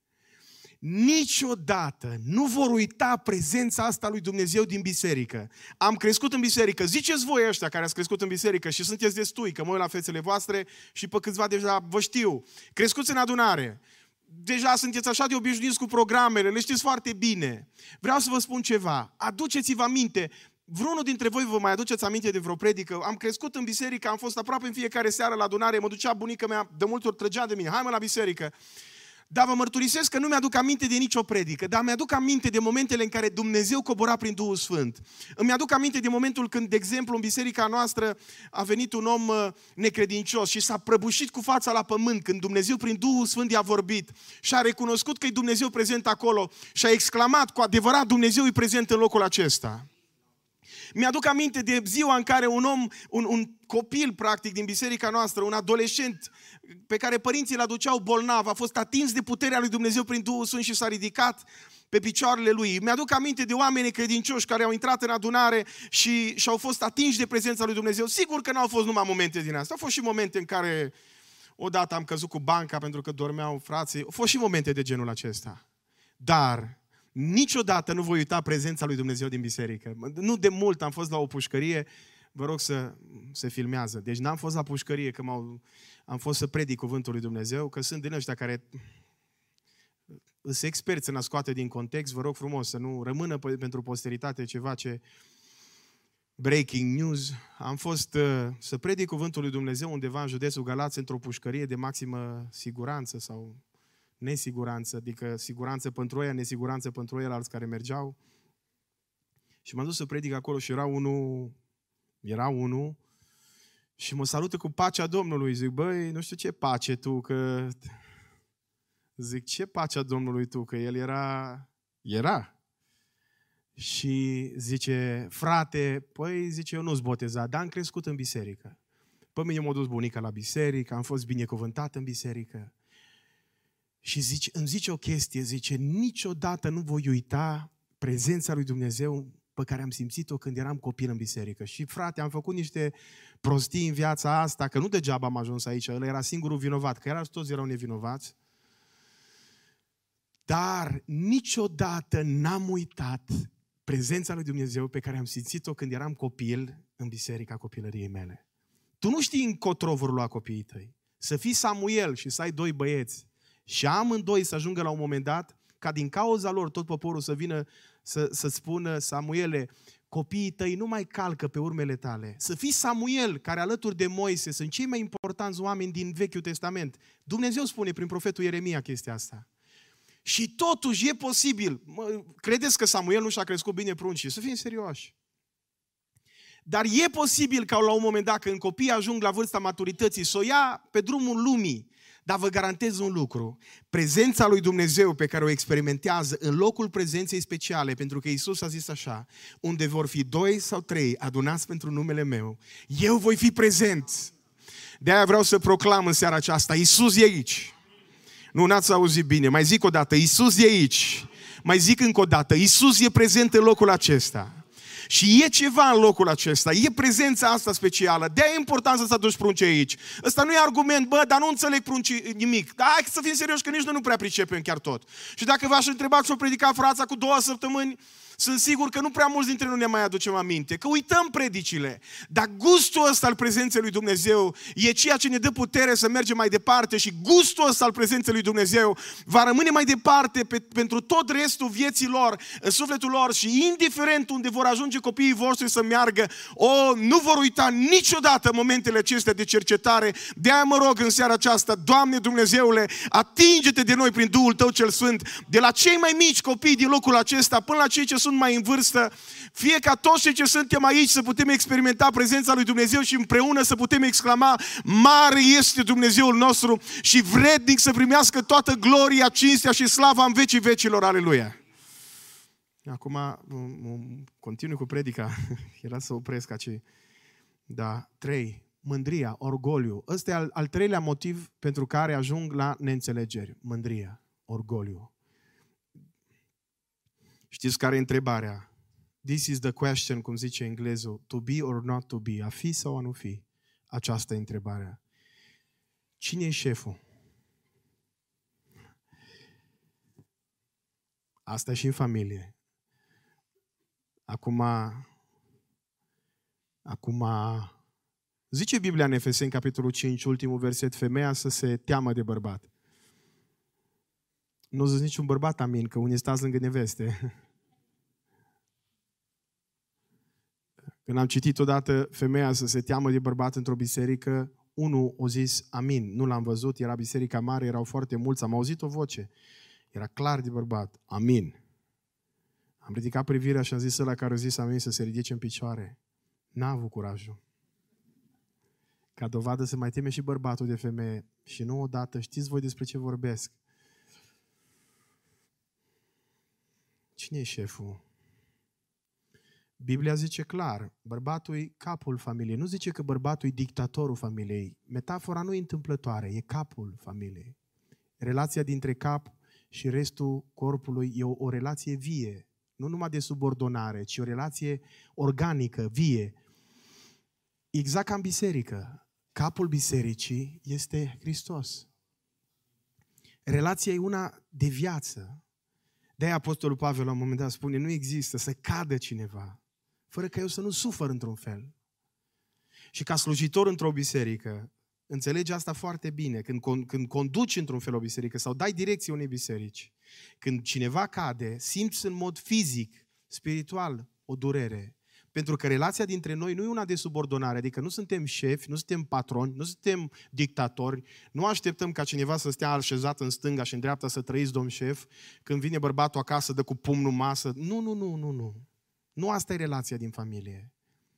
Niciodată nu vor uita prezența asta lui Dumnezeu din biserică. Am crescut în biserică. Ziceți voi ăștia care ați crescut în biserică și sunteți destui, că mă uit la fețele voastre și pe câțiva deja vă știu. Crescuți în adunare. Deja sunteți așa de obișnuiți cu programele, le știți foarte bine. Vreau să vă spun ceva. Aduceți-vă aminte. Vreunul dintre voi vă mai aduceți aminte de vreo predică? Am crescut în biserică, am fost aproape în fiecare seară la adunare, mă ducea bunica mea, de multe ori trăgea de mine. Hai mă la biserică. Dar vă mărturisesc că nu mi-aduc aminte de nicio predică, dar mi-aduc aminte de momentele în care Dumnezeu cobora prin Duhul Sfânt. Îmi aduc aminte de momentul când, de exemplu, în biserica noastră a venit un om necredincios și s-a prăbușit cu fața la pământ când Dumnezeu prin Duhul Sfânt i-a vorbit și a recunoscut că e Dumnezeu prezent acolo și a exclamat, cu adevărat Dumnezeu e prezent în locul acesta. Mi-aduc aminte de ziua în care un om, un copil practic din biserica noastră, un adolescent pe care părinții îl aduceau bolnav, a fost atins de puterea lui Dumnezeu prin Duhul Sfânt și s-a ridicat pe picioarele lui. Mi-aduc aminte de oameni credincioși care au intrat în adunare și au fost atinși de prezența lui Dumnezeu. Sigur că n-au fost numai momente din astea. Au fost și momente în care odată am căzut cu banca pentru că dormeau frații. Au fost și momente de genul acesta. Dar niciodată nu voi uita prezența lui Dumnezeu din biserică. Nu de mult am fost la o pușcărie, vă rog să se filmează. Deci n-am fost la pușcărie, că am fost să predic cuvântul lui Dumnezeu, că sunt din ăștia care sunt experți în a scoate din context. Vă rog frumos să nu rămână pentru posteritate ceva ce breaking news. Am fost să predic cuvântul lui Dumnezeu undeva în județul Galați, într-o pușcărie de maximă siguranță sau nesiguranță, adică siguranță pentru ăia, nesiguranță pentru ăia alți care mergeau. Și m-am dus să predic acolo și era unul și mă salută cu pacea Domnului. Zic, băi, nu știu ce pace tu, că... Zic, ce pacea Domnului tu, că el era. Și zice, frate, păi, zice, eu nu-s botezat, dar am crescut în biserică. Pe mine m-a dus bunica la biserică, am fost binecuvântat în biserică. Și îmi zice o chestie, zice, niciodată nu voi uita prezența lui Dumnezeu pe care am simțit-o când eram copil în biserică. Și frate, am făcut niște prostii în viața asta, că nu degeaba am ajuns aici, ăla era singurul vinovat, că toți erau nevinovați. Dar niciodată n-am uitat prezența lui Dumnezeu pe care am simțit-o când eram copil în biserica copilăriei mele. Tu nu știi încotro vor lua copiii tăi. Să fii Samuel și să ai 2 băieți și amândoi să ajungă la un moment dat ca din cauza lor tot poporul să vină să spună, Samuele, copiii tăi nu mai calcă pe urmele tale. Să fii Samuel, care alături de Moise sunt cei mai importanți oameni din Vechiul Testament. Dumnezeu spune prin profetul Ieremia chestia asta. Și totuși e posibil. Credeți că Samuel nu și-a crescut bine pruncii? Să fim serioși. Dar e posibil ca la un moment dat, când copiii ajung la vârsta maturității, să o ia pe drumul lumii. Dar vă garantez un lucru. Prezența lui Dumnezeu pe care o experimentează în locul prezenței speciale, pentru că Iisus a zis așa, unde vor fi 2 sau 3 adunați pentru numele meu, eu voi fi prezent. De-aia vreau să proclam în seara aceasta, Iisus e aici. Nu, n-ați auzit bine. Mai zic o dată, Iisus e aici. Mai zic încă o dată, Iisus e prezent în locul acesta. Și e ceva în locul acesta, e prezența asta specială. De-aia e important să aduci prunci aici. Ăsta nu e argument, bă, dar nu înțeleg prunci nimic. Dar hai să fim serioși că nici noi nu prea pricepem chiar tot. Și dacă v-aș întreba și-o predica frața cu 2 săptămâni, sunt sigur că nu prea mulți dintre noi ne mai aducem aminte, că uităm predicile. Dar gustul ăsta al prezenței lui Dumnezeu e ceea ce ne dă putere să mergem mai departe și gustul ăsta al prezenței lui Dumnezeu va rămâne mai departe pentru tot restul vieții lor, în sufletul lor și indiferent unde vor ajunge copiii voștri să meargă, nu vor uita niciodată momentele acestea de cercetare. De-aia mă rog în seara aceasta, Doamne Dumnezeule, atinge-te de noi prin Duhul Tău cel Sfânt, de la cei mai mici copii din locul acesta până la cei ce sunt mai în vârstă, fie ca toți cei ce suntem aici să putem experimenta prezența lui Dumnezeu și împreună să putem exclama, mare este Dumnezeul nostru și vrednic să primească toată gloria, cinstea și slava în vecii vecilor. Aleluia! Acum continui cu predica. Era să opresc aici. Da, 3. Mândria, orgoliu. Ăsta e al 3-lea motiv pentru care ajung la neînțelegeri. Mândria, orgoliu. Știți care e întrebarea? This is the question, cum zice englezul. To be or not to be. A fi sau a nu fi? Aceasta e întrebarea. Cine e șeful? Asta e și în familie. Acum zice Biblia în Efeseni, capitolul 5, ultimul verset, femeia să se teamă de bărbat. Nu zice niciun bărbat amin, că unii stați lângă neveste. Când am citit odată femeia să se teamă de bărbat într-o biserică, unul a zis amin. Nu l-am văzut, era biserica mare, erau foarte mulți, am auzit o voce. Era clar de bărbat, amin. Am ridicat privirea și am zis ăla care a zis amin să se ridice în picioare. N-a avut curajul. Ca dovadă se mai teme și bărbatul de femeie. Și nu odată, știți voi despre ce vorbesc. Cine e șeful? Biblia zice clar, bărbatul e capul familiei. Nu zice că bărbatul e dictatorul familiei. Metafora nu e întâmplătoare, e capul familiei. Relația dintre cap și restul corpului e o relație vie. Nu numai de subordonare, ci o relație organică, vie. Exact ca în biserică. Capul bisericii este Hristos. Relația e una de viață. De-aia Apostolul Pavel la un moment dat spune, nu există să cadă cineva fără ca eu să nu sufăr într-un fel. Și ca slujitor într-o biserică, înțelegi asta foarte bine. Când conduci într-un fel o biserică sau dai direcție unei biserici, când cineva cade, simți în mod fizic, spiritual, o durere. Pentru că relația dintre noi nu e una de subordonare, adică nu suntem șefi, nu suntem patroni, nu suntem dictatori, nu așteptăm ca cineva să stea așezat în stânga și în dreapta să trăiți, domn șef, când vine bărbatul acasă, dă cu pumnul masă. Nu. Nu asta e relația din familie.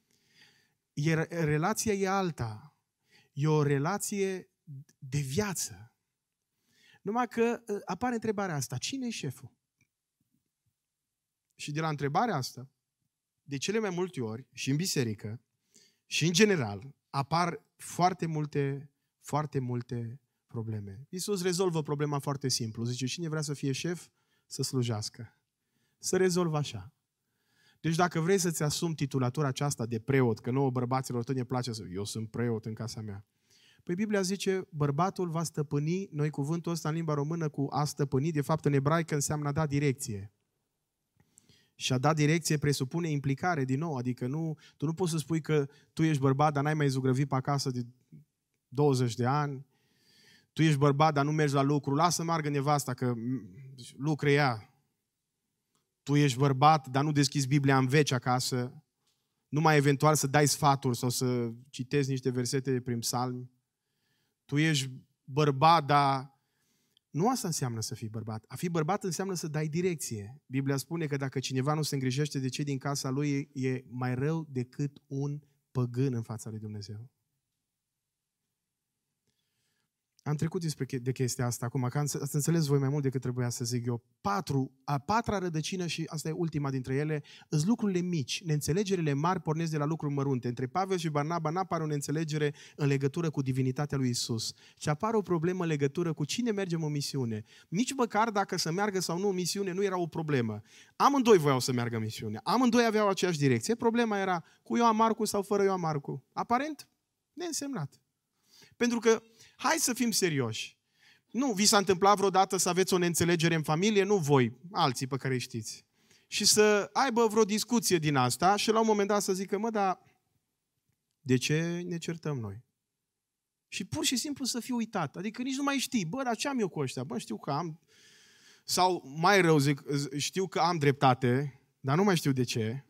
Relația e alta. E o relație de viață. Numai că apare întrebarea asta, cine e șeful? Și de la întrebarea asta, de cele mai multe ori, și în biserică, și în general, apar foarte multe probleme. Iisus rezolvă problema foarte simplu. Zice, cine vrea să fie șef, să slujească. Să rezolvă așa. Deci dacă vrei să-ți asumi titulatura aceasta de preot, că nouă bărbaților tăi ne place să... Eu sunt preot în casa mea. Păi Biblia zice, bărbatul va stăpâni, noi cuvântul ăsta în limba română cu a stăpâni, de fapt în ebraică înseamnă a da direcție. Și a da direcție presupune implicare din nou, adică tu nu poți să spui că tu ești bărbat, dar n-ai mai zugrăvit pe acasă de 20 de ani, tu ești bărbat, dar nu mergi la lucru, lasă meargă nevasta că lucre ea. Tu ești bărbat, dar nu deschizi Biblia în veci acasă, numai eventual să dai sfaturi sau să citezi niște versete prin psalmi. Tu ești bărbat, dar nu asta înseamnă să fii bărbat. A fi bărbat înseamnă să dai direcție. Biblia spune că dacă cineva nu se îngrijește de cei din casa lui, e mai rău decât un păgân în fața lui Dumnezeu. Am trecut de chestia asta acum, că ați înțeles voi mai mult decât trebuia să zic eu. A patra rădăcină, și asta e ultima dintre ele, sunt lucrurile mici. Neînțelegerile mari pornesc de la lucruri mărunte. Între Pavel și Barnaba n-apare o neînțelegere în legătură cu divinitatea lui Isus, ci apare o problemă în legătură cu cine mergem în misiune. Nici măcar dacă să meargă sau nu în misiune nu era o problemă. Amândoi voiau să meargă în misiune. Amândoi aveau aceeași direcție. Problema era cu Ioan Marcu sau fără Ioan Marcu. Aparent, neînsemnat. Pentru că, hai să fim serioși. Nu, vi s-a întâmplat vreodată să aveți o neînțelegere în familie? Nu voi, alții pe care îi știți. Și să aibă vreo discuție din asta și la un moment dat să zică, mă, dar de ce ne certăm noi? Și pur și simplu să fii uitat. Adică nici nu mai știi, bă, dar ce am eu cu ăștia? Bă, știu că am... Sau mai rău zic, știu că am dreptate, dar nu mai știu de ce.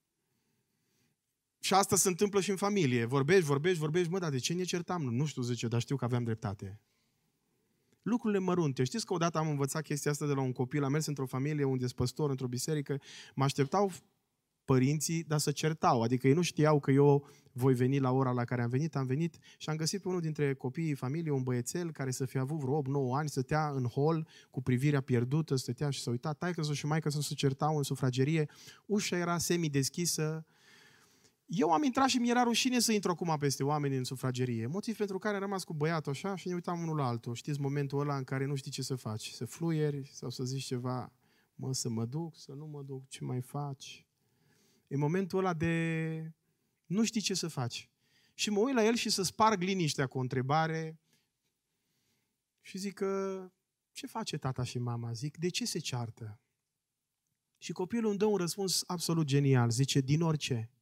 Și asta se întâmplă și în familie. Vorbești, mă, dar de ce ne certam? Nu știu, zice, dar știu că aveam dreptate. Lucrurile mărunte. Știți că odată am învățat chestia asta de la un copil, am mers într-o familie unde sunt păstor, într-o biserică, mă așteptau părinții, dar să certau. Adică ei nu știau că eu voi veni la ora la care am venit și am găsit pe unul dintre copiii familiei, un băiețel care să fie avut vreo 8-9 ani, stătea în hol cu privirea pierdută, stătea și se uita, taică-s și maică-s se certau în sufragerie, ușa era semi-deschisă. Eu am intrat și mi-era rușine să intru acum peste oameni în sufragerie. Motiv pentru care am rămas cu băiatul așa și ne uitam unul la altul. Știți momentul ăla în care nu știi ce să faci. Să fluieri sau să zici ceva. Mă, să mă duc, să nu mă duc, ce mai faci? E momentul ăla de nu știi ce să faci. Și mă uit la el și să sparg liniștea cu o întrebare și zic că ce face tata și mama? Zic, de ce se ceartă? Și copilul îmi dă un răspuns absolut genial. Zice, din orice.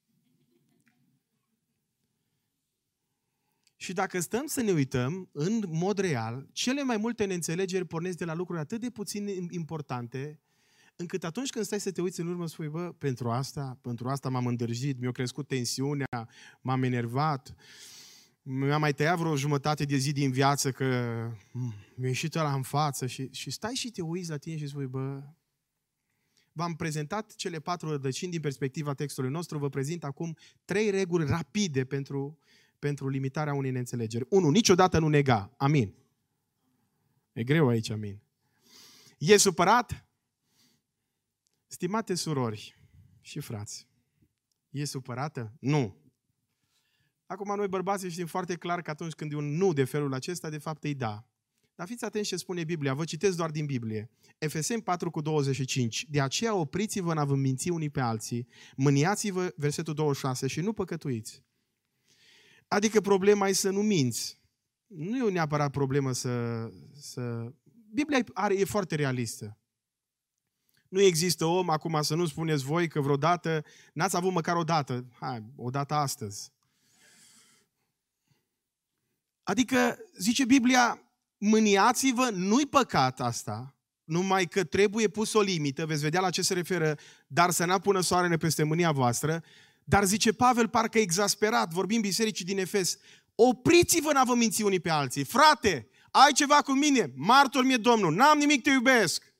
Și dacă stăm să ne uităm, în mod real, cele mai multe neînțelegeri pornesc de la lucruri atât de puțin importante, încât atunci când stai să te uiți în urmă, spui, bă, pentru asta m-am îndrăjit, mi-a crescut tensiunea, m-am enervat, mi-a mai tăiat vreo jumătate de zi din viață că mi-a ieșit ăla în față și stai și te uiți la tine și spui, bă, v-am prezentat cele 4 rădăcini din perspectiva textului nostru, vă prezint acum 3 reguli rapide pentru limitarea unei neînțelegeri. 1. Niciodată nu nega. Amin. E greu aici, amin. E supărat? Stimate surori și frați, e supărată? Nu. Acum noi bărbații știm foarte clar că atunci când e un nu de felul acesta, de fapt e da. Dar fiți atenți ce spune Biblia. Vă citesc doar din Biblie. Efeseni 4:25. De aceea opriți-vă în a vă minți unii pe alții. Mâniați-vă, versetul 26, și nu păcătuiți. Adică problema e să nu minți. Nu e neapărat problemă să... Biblia e foarte realistă. Nu există om, acum să nu spuneți voi că vreodată n-ați avut măcar o dată. Hai, o dată astăzi. Adică, zice Biblia, mâniați-vă, nu-i păcat asta. numai că trebuie pus o limită, veți vedea la ce se referă, dar să n-apună soarele peste mânia voastră, dar zice Pavel, parcă exasperat, vorbim bisericii din Efes, opriți-vă, n-a vă minți unii pe alții. Frate, ai ceva cu mine? Martor mi-e Domnul, n-am nimic, te iubesc.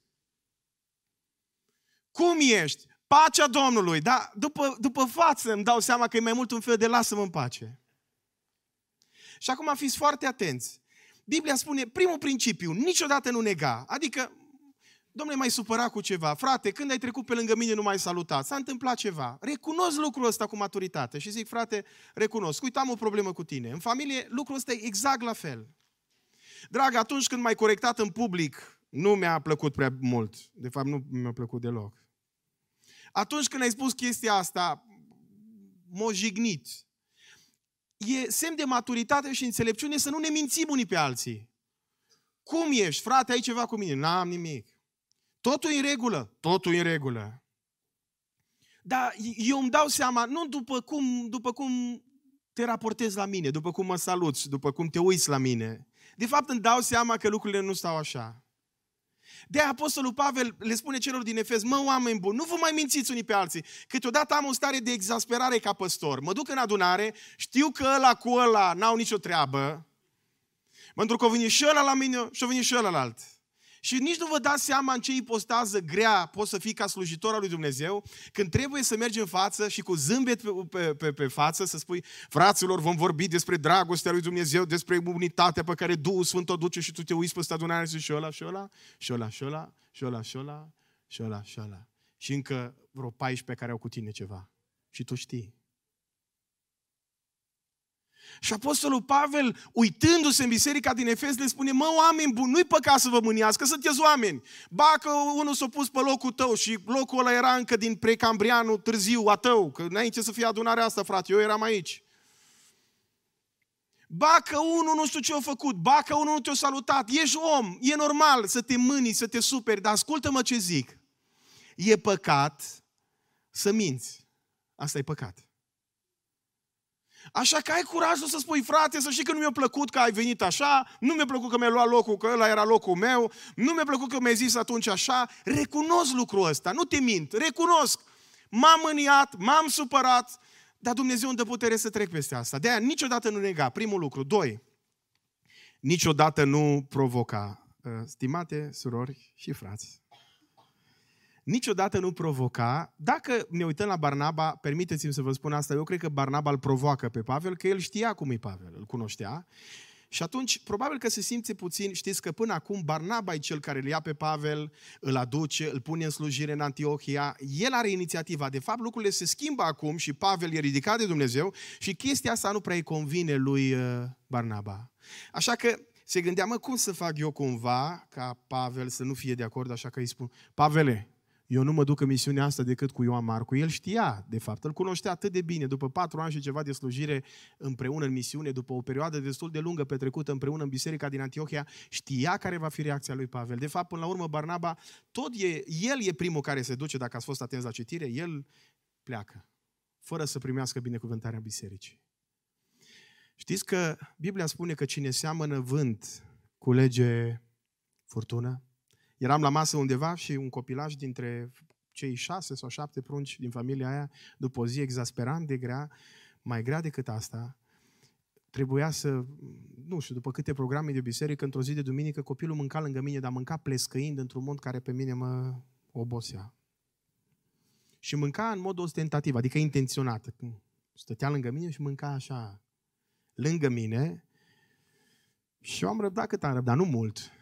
Cum ești? Pacea Domnului. Dar după față îmi dau seama că e mai mult un fel de lasă-mă în pace. Și acum fiți foarte atenți. Biblia spune, primul principiu, niciodată nu nega. Adică, Domnule, m-ai supărat cu ceva. Frate, când ai trecut pe lângă mine, nu m-ai salutat. S-a întâmplat ceva. Recunosc lucrul ăsta cu maturitate. Și zic, frate, recunosc. Uite, am o problemă cu tine. În familie, lucrul ăsta e exact la fel. Dragă, atunci când m-ai corectat în public, nu mi-a plăcut prea mult. De fapt, nu mi-a plăcut deloc. Atunci când ai spus chestia asta, m-a jignit. E semn de maturitate și înțelepciune să nu ne mințim unii pe alții. Cum ești? Frate, ai ceva cu mine? N-am nimic. Totul e în regulă? Totul e în regulă. Dar eu îmi dau seama, nu după cum te raportezi la mine, după cum mă saluți, după cum te uiți la mine. De fapt îmi dau seama că lucrurile nu stau așa. De-aia Apostolul Pavel le spune celor din Efes, mă, oameni buni, nu vă mai mințiți unii pe alții. Câteodată am o stare de exasperare ca păstor. Mă duc în adunare, știu că ăla cu ăla n-au nicio treabă. Pentru că a venit și ăla la mine și a venit și ălalt. Și nici nu vă dați seama în ce ipostază grea poți să fii ca slujitor al lui Dumnezeu, când trebuie să mergi în față și cu zâmbet pe față să spui, fraților, vom vorbi despre dragostea lui Dumnezeu, despre unitatea pe care Duhul Sfânt o duce și tu te uiți peste adunare și și ăla, și ăla, și ăla, și ăla, și ăla, și ăla, și ăla, și ăla. Și încă vreo 14 care au cu tine ceva. Și tu știi. Și Apostolul Pavel, uitându-se în biserica din Efes, le spune, mă, oameni buni, nu-i păcat să vă mâniați, că sunteți oameni. Ba că unul s-a pus pe locul tău și locul ăla era încă din Precambrianul târziu a tău, că înainte să fie adunarea asta, frate, eu eram aici. Ba că unul nu știu ce a făcut, ba că unul nu te-a salutat, ești om, e normal să te mâni, să te superi, dar ascultă-mă ce zic. E păcat să minți. Asta e păcat. Așa că ai curajul să spui, frate, să știi că nu mi-a plăcut că ai venit așa, nu mi-a plăcut că mi-ai luat locul, că ăla era locul meu, nu mi-a plăcut că mi-ai zis atunci așa, recunosc lucrul ăsta, nu te mint, recunosc, m-am mâniat, m-am supărat, dar Dumnezeu îmi dă putere să trec peste asta. De-aia niciodată nu nega, primul lucru. 2, niciodată nu provoca. Stimate surori și frați, niciodată nu provoca. Dacă ne uităm la Barnaba, permiteți-mi să vă spun asta, eu cred că Barnaba îl provoacă pe Pavel, că el știa cum e Pavel, îl cunoștea. Și atunci, probabil că se simte puțin, știți că până acum Barnaba e cel care îl ia pe Pavel, îl aduce, îl pune în slujire în Antiohia, el are inițiativa. De fapt, lucrurile se schimbă acum și Pavel e ridicat de Dumnezeu și chestia asta nu prea îi convine lui Barnaba. Așa că se gândea, mă, cum să fac eu cumva ca Pavel să nu fie de acord, așa că îi spun, Pavele, eu nu mă duc în misiunea asta decât cu Ioan Marcu. El știa, de fapt, îl cunoștea atât de bine. După 4 ani și ceva de slujire împreună în misiune, după o perioadă destul de lungă petrecută împreună în biserica din Antiohia, știa care va fi reacția lui Pavel. De fapt, până la urmă, Barnaba, el e primul care se duce, dacă ați fost atenți la citire, el pleacă, fără să primească binecuvântarea bisericii. Știți că Biblia spune că cine seamănă vânt, culege furtună? Eram la masă undeva și un copilaj dintre cei 6 sau 7 prunci din familia aia, după o zi exasperant de grea, mai grea decât asta, trebuia să, nu știu, după câte programe de biserică, într-o zi de duminică, copilul mânca lângă mine, dar mânca plescăind într-un mod care pe mine mă obosea. Și mânca în mod ostentativ, adică intenționat. Stătea lângă mine și mânca așa, lângă mine, și eu am răbdat cât am răbdat, nu mult.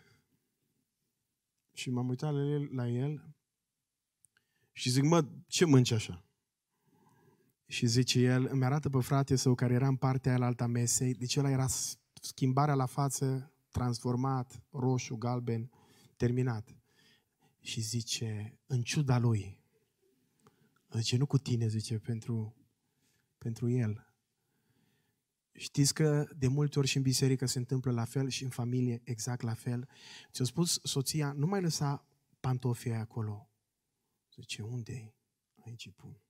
Și m-am uitat la el și zic, mă, ce mânci așa? Și zice el, îmi arată pe frate său care era în partea aia la alta mesei, deci ăla era schimbarea la față, transformat, roșu, galben, terminat. Și zice, în ciuda lui, zice, nu cu tine, zice, pentru el. Știți că de multe ori și în biserică se întâmplă la fel și în familie exact la fel. Ți-a spus soția, nu mai lăsa pantofii aia acolo. Zice, unde-i? Aici îi pun.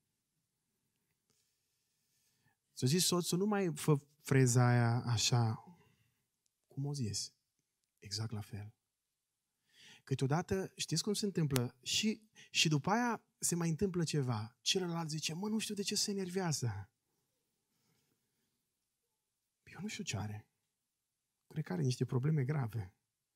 Ți-a zis soțul, nu mai fă freza aia așa. Cum o zis? Exact la fel. Câteodată, știți cum se întâmplă? Și după aia se mai întâmplă ceva. Celălalt zice, mă, nu știu de ce se enervează. Eu nu știu ce are. Cred că are niște probleme grave.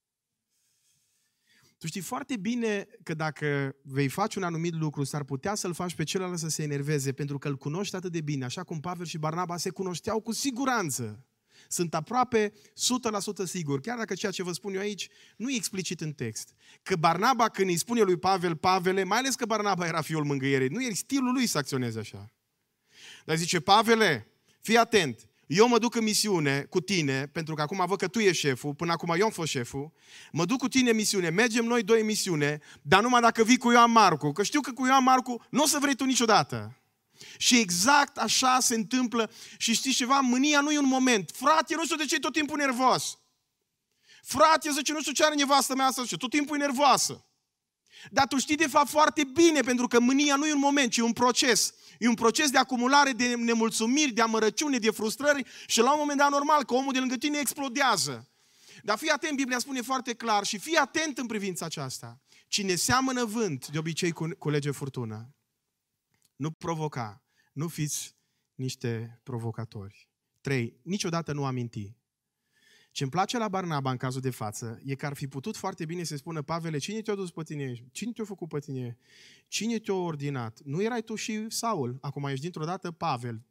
Tu știi foarte bine că dacă vei face un anumit lucru, s-ar putea să-l faci pe celălalt să se enerveze, pentru că îl cunoști atât de bine, așa cum Pavel și Barnaba se cunoșteau cu siguranță. Sunt aproape 100% sigur, chiar dacă ceea ce vă spun eu aici nu e explicit în text. Că Barnaba, când îi spune lui Pavel, Pavele, mai ales că Barnaba era fiul mângâierii, nu e stilul lui să acționeze așa. Dar zice, Pavele, fii atent, eu mă duc în misiune cu tine, pentru că acum văd că tu ești șeful, până acum eu am fost șeful, mă duc cu tine în misiune, mergem noi doi în misiune, dar numai dacă vii cu Ioan Marcu, că știu că cu Ioan Marcu nu o să vrei tu niciodată. Și exact așa se întâmplă și știți ceva, mânia nu e un moment. Frate, nu știu de ce e tot timpul nervos. Frate, zice, nu știu ce are nevastă mea asta, tot timpul e nervoasă. Dar tu știi de fapt foarte bine, pentru că mânia nu e un moment, ci e un proces. E un proces de acumulare de nemulțumiri, de amărăciune, de frustrări și la un moment dat normal că omul de lângă tine explodează. Dar fii atent, Biblia spune foarte clar și fii atent în privința aceasta. Cine seamănă vânt, de obicei culege furtună. Nu provoca, nu fiți niște provocatori. 3. Niciodată nu aminti. Ce-mi place la Barnaba în cazul de față e că ar fi putut foarte bine să spună, Pavele, cine te-a dus pe tine? Cine te-a făcut pe tine? Cine te-a ordinat? Nu erai tu și Saul? Acum ești dintr-o dată Pavel.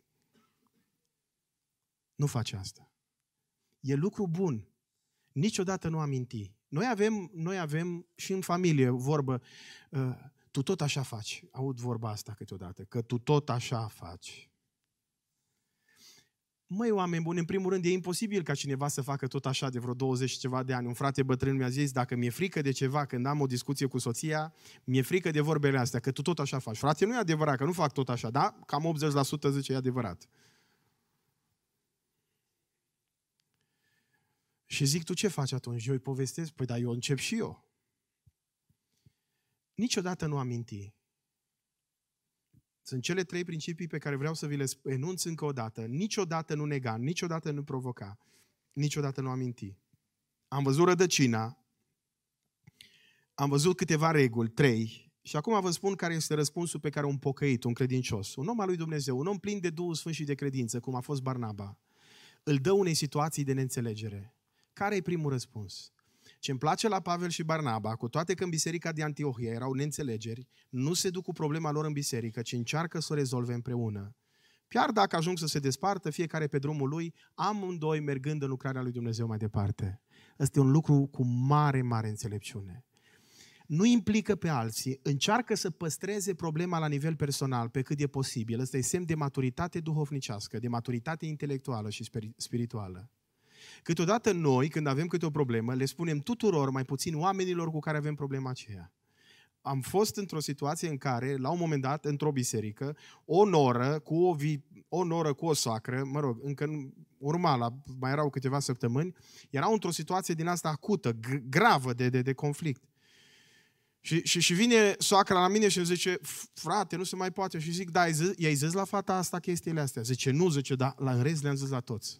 Nu face asta. E lucru bun. Niciodată nu aminti. Noi avem și în familie vorbă, tu tot așa faci. Aud vorba asta câteodată, că tu tot așa faci. Măi, oameni buni, în primul rând e imposibil ca cineva să facă tot așa de vreo 20 și ceva de ani. Un frate bătrân mi-a zis, dacă mi-e frică de ceva, când am o discuție cu soția, mi-e frică de vorbele astea, că tu tot așa faci. Frate, nu e adevărat, că nu fac tot așa, da? Cam 80% zice e adevărat. Și zic, tu ce faci atunci? Eu îi povestesc? Păi da, eu încep și eu. Niciodată nu aminti. Sunt cele 3 principii pe care vreau să vi le enunț încă o dată. Niciodată nu nega, niciodată nu provoca, niciodată nu aminti. Am văzut rădăcina, am văzut câteva reguli, 3, și acum vă spun care este răspunsul pe care un pocăit, un credincios, un om al lui Dumnezeu, un om plin de Duhul Sfânt și de credință, cum a fost Barnaba, îl dă unei situații de neînțelegere. Care e primul răspuns? Ce-mi place la Pavel și Barnaba, cu toate că în biserica de Antiohia erau neînțelegeri, nu se duc cu problema lor în biserică, ci încearcă să o rezolve împreună. Chiar dacă ajung să se despartă, fiecare pe drumul lui, amândoi mergând în lucrarea lui Dumnezeu mai departe. Ăsta e un lucru cu mare, mare înțelepciune. Nu implică pe alții, încearcă să păstreze problema la nivel personal pe cât e posibil. Ăsta e semn de maturitate duhovnicească, de maturitate intelectuală și spirituală. Câteodată noi, când avem câte o problemă, le spunem tuturor, mai puțin oamenilor cu care avem problema aceea. Am fost într-o situație în care, la un moment dat, într-o biserică, o noră cu o soacră, mă rog, încă urma, mai erau câteva săptămâni, erau într-o situație din asta acută, gravă de conflict. Și vine soacra la mine și îmi zice, frate, nu se mai poate. Și zic, da, i-ai zis la fata asta chestiile astea? Zice, nu, zice, dar în rest le-am zis la toți.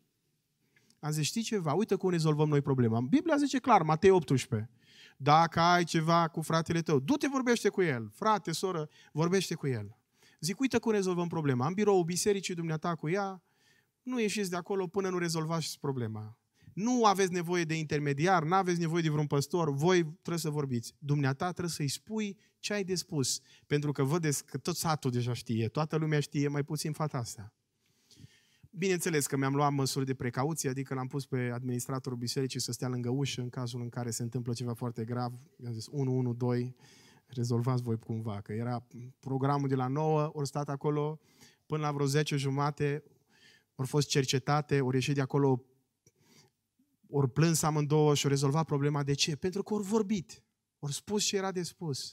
Am zis, știi ceva? Uite cum rezolvăm noi problema. Biblia zice clar, Matei 18. Dacă ai ceva cu fratele tău, du-te, vorbește cu el. Frate, soră, vorbește cu el. Zic, uite cum rezolvăm problema. Am biroul bisericii dumneata cu ea, nu ieșiți de acolo până nu rezolvați problema. Nu aveți nevoie de intermediar, nu aveți nevoie de vreun păstor, voi trebuie să vorbiți. Dumneata trebuie să-i spui ce ai de spus. Pentru că vedeți că tot satul deja știe, toată lumea știe, mai puțin fata asta. Bineînțeles că mi-am luat măsuri de precauție, adică l-am pus pe administratorul bisericii să stea lângă ușă în cazul în care se întâmplă ceva foarte grav. I-am zis 112, rezolvați voi cumva, că era programul de la 9, ori stat acolo până la vreo 10:30, ori fost cercetate, ori ieșit de acolo, ori plâns amândouă și ori rezolvat problema. De ce? Pentru că ori vorbit, ori spus ce era de spus.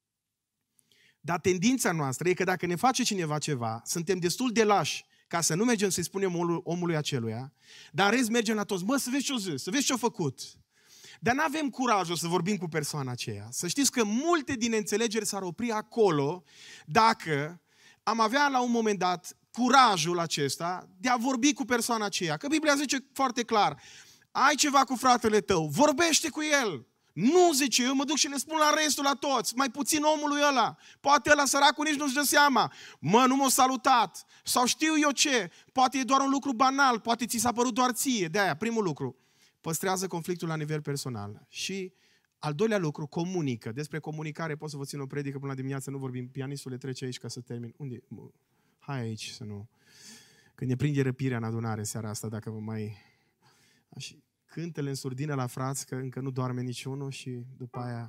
Dar tendința noastră e că dacă ne face cineva ceva, suntem destul de lași ca să nu mergem să-i spunem omului aceluia, dar în rest mergem la toți. Mă, să vezi ce-o zis, să vezi ce-o făcut. Dar nu avem curajul să vorbim cu persoana aceea. Să știți că multe din înțelegeri s-ar opri acolo dacă am avea la un moment dat curajul acesta de a vorbi cu persoana aceea. Că Biblia zice foarte clar, ai ceva cu fratele tău, vorbește cu el. Nu, zice, eu mă duc și le spun la restul, la toți, mai puțin omului ăla. Poate ăla săracul nici nu-și dă seama. Mă, nu m-a salutat. Sau știu eu ce. Poate e doar un lucru banal, poate ți s-a părut doar ție. De-aia, primul lucru, păstrează conflictul la nivel personal. Și al doilea lucru, comunică. Despre comunicare pot să vă țin o predică până la dimineață, nu vorbim. Pianistul le trece aici ca să termin. Unde? Hai aici să nu... Când ne prinde răpirea în adunare seara asta, dacă vă mai... Și cântele în surdină la frați, că încă nu doarme niciunul și după aia...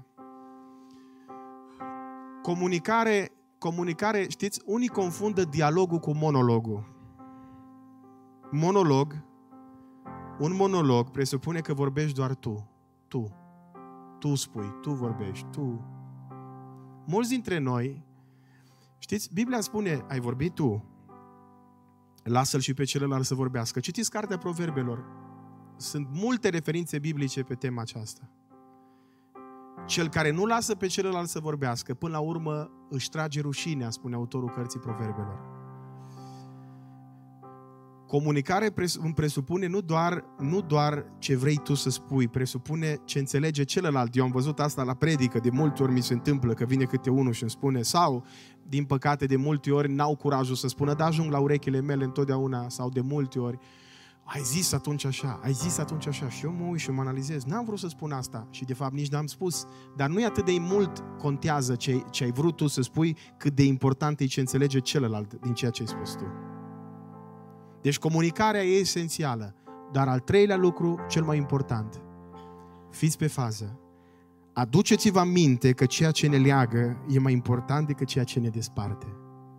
Comunicare, știți, unii confundă dialogul cu monologul. Un monolog presupune că vorbești doar tu. Tu spui, tu vorbești, tu. Mulți dintre noi, știți, Biblia spune, ai vorbit tu, lasă-l și pe celălalt să vorbească. Citiți cartea Proverbelor. Sunt multe referințe biblice pe tema aceasta. Cel care nu lasă pe celălalt să vorbească, până la urmă își trage rușinea, spune autorul cărții Proverbelor. Comunicare presupune nu doar ce vrei tu să spui, presupune ce înțelege celălalt. Eu am văzut asta la predică, de multe ori mi se întâmplă că vine câte unul și îmi spune, sau, din păcate, de multe ori n-au curajul să spună, da, ajung la urechile mele întotdeauna, sau de multe ori, ai zis atunci așa, și eu mă uit și mă analizez, n-am vrut să spun asta și de fapt nici n-am spus, dar nu e atât de mult contează ce ai vrut tu să spui, cât de important e ce înțelege celălalt din ceea ce ai spus tu. Deci comunicarea e esențială, dar al treilea lucru, cel mai important, fiți pe fază. Aduceți-vă aminte că ceea ce ne leagă e mai important decât ceea ce ne desparte.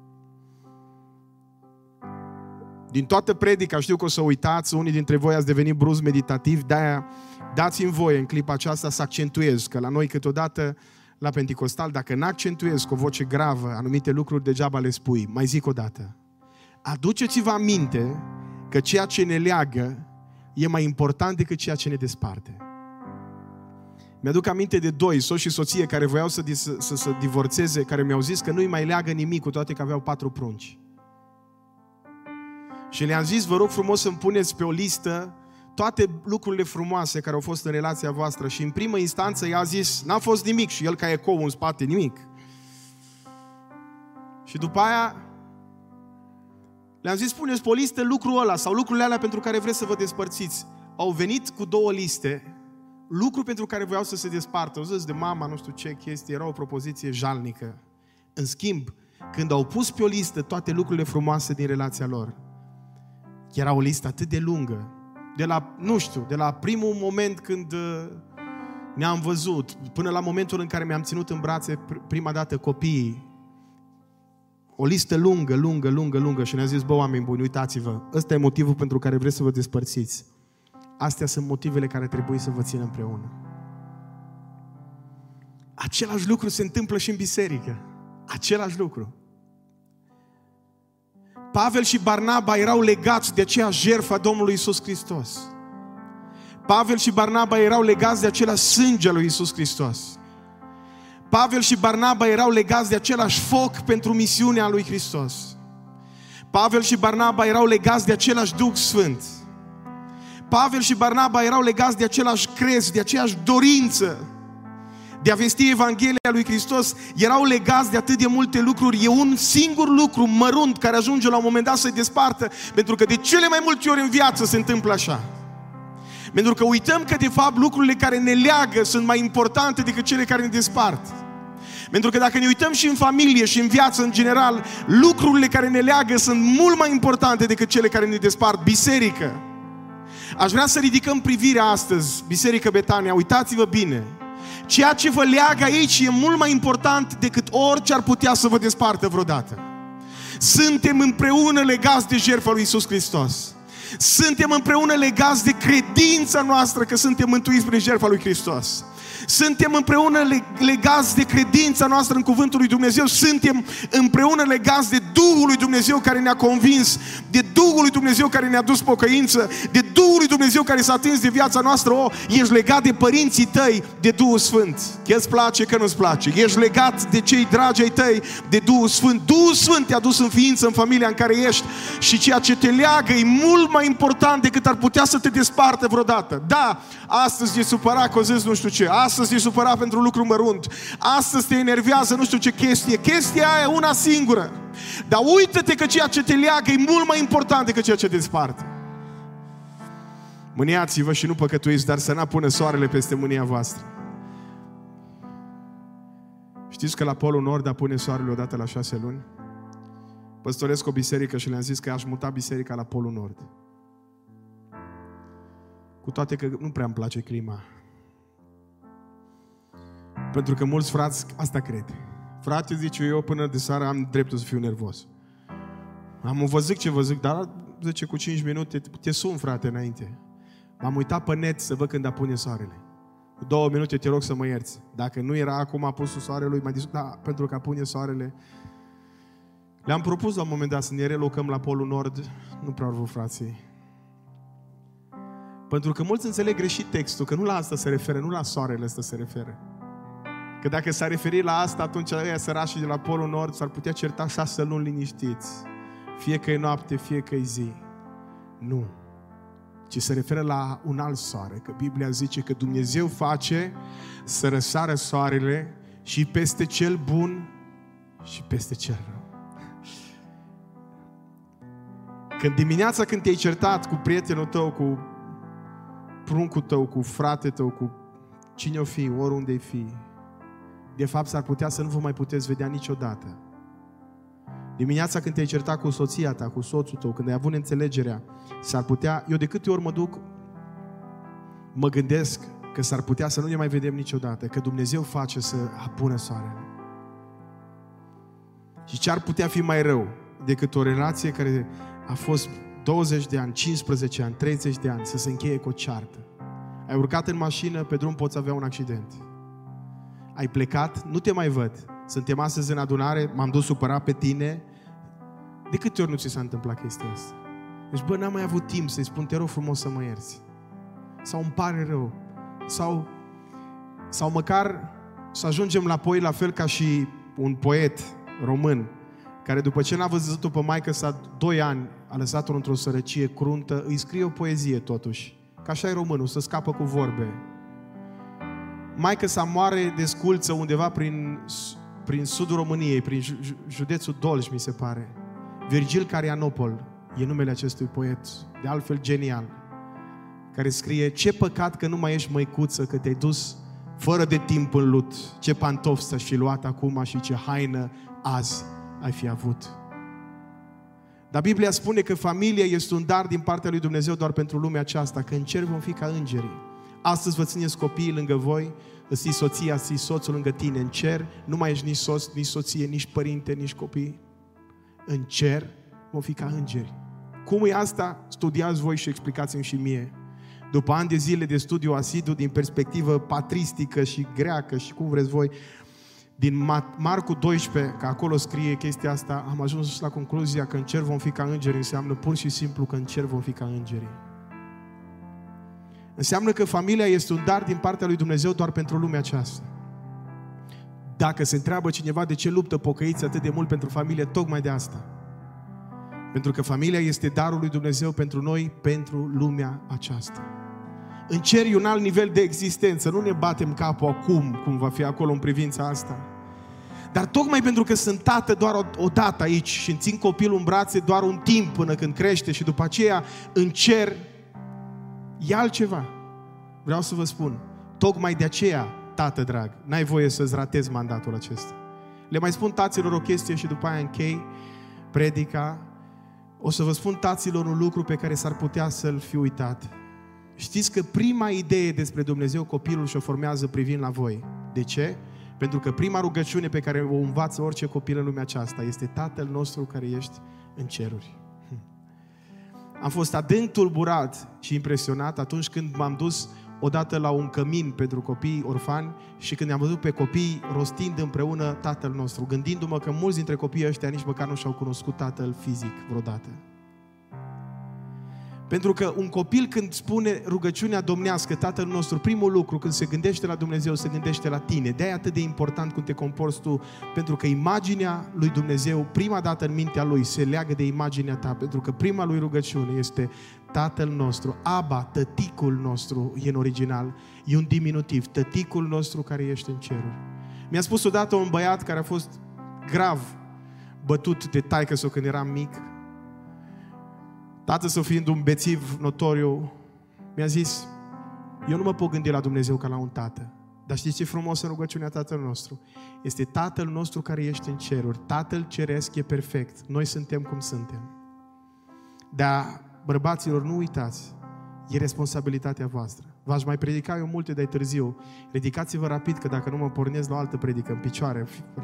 Din toată predica, știu că o să uitați, unii dintre voi ați devenit brusc meditativ, de-aia dați-mi voie în clipa aceasta să accentuez, că la noi câteodată, la Penticostal, dacă n-accentuez cu o voce gravă anumite lucruri, degeaba le spui. Mai zic o dată. Aduceți-vă aminte că ceea ce ne leagă e mai important decât ceea ce ne desparte. Mi-aduc aminte de doi, soț și soție, care voiau să divorțeze, care mi-au zis că nu-i mai leagă nimic, cu toate că aveau 4 prunci. Și le-am zis, vă rog frumos să-mi puneți pe o listă toate lucrurile frumoase care au fost în relația voastră. Și în primă instanță i-a zis, n-a fost nimic, și el ca ecou în spate, nimic. Și după aia le-am zis, puneți pe o listă lucrul ăla sau lucrurile alea pentru care vreți să vă despărțiți. Au venit cu 2 liste, lucruri pentru care voiau să se despartă. Au zis de mama, nu știu ce chestie, era o propoziție jalnică. În schimb, când au pus pe o listă toate lucrurile frumoase din relația lor, era o listă atât de lungă, de la primul moment când ne-am văzut, până la momentul în care mi-am ținut în brațe prima dată copiii. O listă lungă și ne-a zis, bă, oameni buni, uitați-vă, ăsta e motivul pentru care vreți să vă despărțiți. Astea sunt motivele care trebuie să vă țină împreună. Același lucru se întâmplă și în biserică. Același lucru. Pavel și Barnaba erau legați de aceeași jertfă a Domnului Iisus Hristos. Pavel și Barnaba erau legați de același sânge al lui Iisus Hristos. Pavel și Barnaba erau legați de același foc pentru misiunea lui Hristos. Pavel și Barnaba erau legați de același Duh Sfânt. Pavel și Barnaba erau legați de același crez, de aceeași dorință de a vesti Evanghelia lui Hristos. Erau legați de atât de multe lucruri. E un singur lucru mărunt care ajunge la un moment dat să-i despartă, pentru că de cele mai multe ori în viață se întâmplă așa. Pentru că uităm că de fapt lucrurile care ne leagă sunt mai importante decât cele care ne despart. Pentru că dacă ne uităm și în familie și în viață în general, lucrurile care ne leagă sunt mult mai importante decât cele care ne despart. Biserică. Aș vrea să ridicăm privirea astăzi, Biserică Betania, uitați-vă bine. Ceea ce vă leagă aici e mult mai important decât orice ar putea să vă despartă vreodată. Suntem împreună legați de jertfa lui Iisus Hristos. Suntem împreună legați de credința noastră că suntem mântuiți prin jertfa lui Hristos. Suntem împreună legați de credința noastră în cuvântul lui Dumnezeu. Suntem împreună legați de Duhul lui Dumnezeu care ne-a convins, de Duhul lui Dumnezeu care ne-a dus pocăință, de Duhul lui Dumnezeu care s-a atins de viața noastră. Ești legat de părinții tăi, de Duhul Sfânt. Că îți place, că nu-ți place. Ești legat de cei dragi ai tăi, de Duhul Sfânt. Duhul Sfânt te-a dus în ființă, în familia în care ești, și ceea ce te leagă e mult mai important decât ar putea să te despartă vreodată. Da, astăzi e supărat că o zis nu știu ce. Astăzi Astăzi te supăra pentru lucru mărunt. Astăzi te enervează nu știu ce chestie. Chestia aia e una singură. Dar uită-te că ceea ce te leagă e mult mai important decât ceea ce te desparte. Mâniați-vă și nu păcătuiți, dar să n-apună soarele peste mânia voastră. Știți că la Polul Nord apune soarele odată la 6 luni? Păstoresc o biserică și le-am zis că aș muta biserica la Polul Nord. Cu toate că nu prea îmi place clima. Pentru că mulți frați asta cred. Frate, zice, eu până de seară am dreptul să fiu nervos. Am văzut ce văzut, dar zice, cu 5 minute te sun, frate, înainte. M-am uitat pe net să văd când apune soarele. Cu 2 minute te rog să mă ierți. Dacă nu era acum apusul soarelui, mai discut, da, pentru că apune soarele. Le-am propus la un moment dat să ne relocăm la Polul Nord. Nu prea au vrut frații. Pentru că mulți înțeleg greșit textul, că nu la asta se referă, nu la soarele ăsta se referă. Că dacă s-a referit la asta, atunci ăia sărașii de la Polul Nord s-ar putea certa 6 luni liniștiți. Fie că e noapte, fie că e zi. Nu. Ci se referă la un alt soare. Că Biblia zice că Dumnezeu face să răsară soarele și peste cel bun și peste cel rău. Când dimineața când te-ai certat cu prietenul tău, cu pruncul tău, cu fratele tău, cu cine o fi, oriunde-i fi, de fapt s-ar putea să nu vă mai puteți vedea niciodată. Dimineața când te-ai certat cu soția ta, cu soțul tău, când ai avut înțelegerea, s-ar putea, eu de câte ori mă duc, mă gândesc că s-ar putea să nu ne mai vedem niciodată, că Dumnezeu face să apună soarele. Și ce ar putea fi mai rău decât o relație care a fost 20 de ani, 15 ani, 30 de ani, să se încheie cu o ceartă. Ai urcat în mașină, pe drum poți avea un accident. Ai plecat, nu te mai văd. Suntem astăzi în adunare, m-am dus supărat pe tine. De câte ori nu ți s-a întâmplat chestia asta? Deci, bă, n-am mai avut timp să-i spun, te rog frumos să mă ierți. Sau îmi pare rău. Sau măcar să ajungem la apoi la fel ca și un poet român, care după ce n-a văzut-o pe maică-sa 2 ani, a lăsat-o într-o sărăcie cruntă, îi scrie o poezie totuși. Că așa e românul, să scapă cu vorbe. Maică-sa moare de sculță undeva prin sudul României, prin județul Dolj, mi se pare. Virgil Carianopol e numele acestui poet, de altfel genial, care scrie: ce păcat că nu mai ești măicuță, că te-ai dus fără de timp în lut, ce pantofi să-și fi luat acum și ce haină azi ai fi avut. Dar Biblia spune că familia este un dar din partea lui Dumnezeu doar pentru lumea aceasta, că în cer vom fi ca îngerii. Astăzi vă țineți copiii lângă voi, îți soția, îți soțul lângă tine. În cer nu mai ești nici soț, nici soție, nici părinte, nici copii. În cer vom fi ca îngeri. Cum e asta? Studiați voi și explicați-mi și mie. După ani de zile de studiu asidu, din perspectivă patristică și greacă și cum vreți voi, din Marcu 12, că acolo scrie chestia asta, am ajuns la concluzia că în cer vom fi ca îngeri înseamnă pur și simplu că în cer vom fi ca îngerii. Înseamnă că familia este un dar din partea lui Dumnezeu doar pentru lumea aceasta. Dacă se întreabă cineva de ce luptă pocăiți atât de mult pentru familie, tocmai de asta. Pentru că familia este darul lui Dumnezeu pentru noi, pentru lumea aceasta. În cer e un alt nivel de existență. Nu ne batem capul acum, cum va fi acolo în privința asta. Dar tocmai pentru că sunt tată doar o dată aici și îmi țin copilul în brațe doar un timp până când crește și după aceea în cer e altceva. Vreau să vă spun, tocmai de aceea, tată drag, n-ai voie să-ți ratezi mandatul acesta. Le mai spun taților o chestie și după aia închei predica. O să vă spun taților un lucru pe care s-ar putea să-l fi uitat. Știți că prima idee despre Dumnezeu copilul și-o formează privind la voi. De ce? Pentru că prima rugăciune pe care o învață orice copil în lumea aceasta este: Tatăl nostru care ești în ceruri. Am fost adânc tulburat și impresionat atunci când m-am dus odată la un cămin pentru copii orfani și când am văzut pe copii rostind împreună Tatăl nostru, gândindu-mă că mulți dintre copiii ăștia nici măcar nu și-au cunoscut Tatăl fizic vreodată. Pentru că un copil când spune rugăciunea domnească, Tatăl nostru, primul lucru când se gândește la Dumnezeu, se gândește la tine. De-aia e atât de important cum te comporți tu, pentru că imaginea lui Dumnezeu, prima dată în mintea lui, se leagă de imaginea ta, pentru că prima lui rugăciune este Tatăl nostru. Abba, tăticul nostru, e în original, e un diminutiv, tăticul nostru care ești în ceruri. Mi-a spus odată un băiat care a fost grav bătut de taică-s-o când eram mic, tatăl-său fiind un bețiv notoriu, mi-a zis: eu nu mă pot gândi la Dumnezeu ca la un tată. Dar știți ce frumos în rugăciunea Tatăl nostru? Este Tatăl nostru care ești în ceruri. Tatăl ceresc e perfect. Noi suntem cum suntem. Dar, bărbaților, nu uitați, e responsabilitatea voastră. V-aș mai predica eu multe de târziu. Ridicați-vă rapid, că dacă nu mă pornesc la o altă predică în picioare.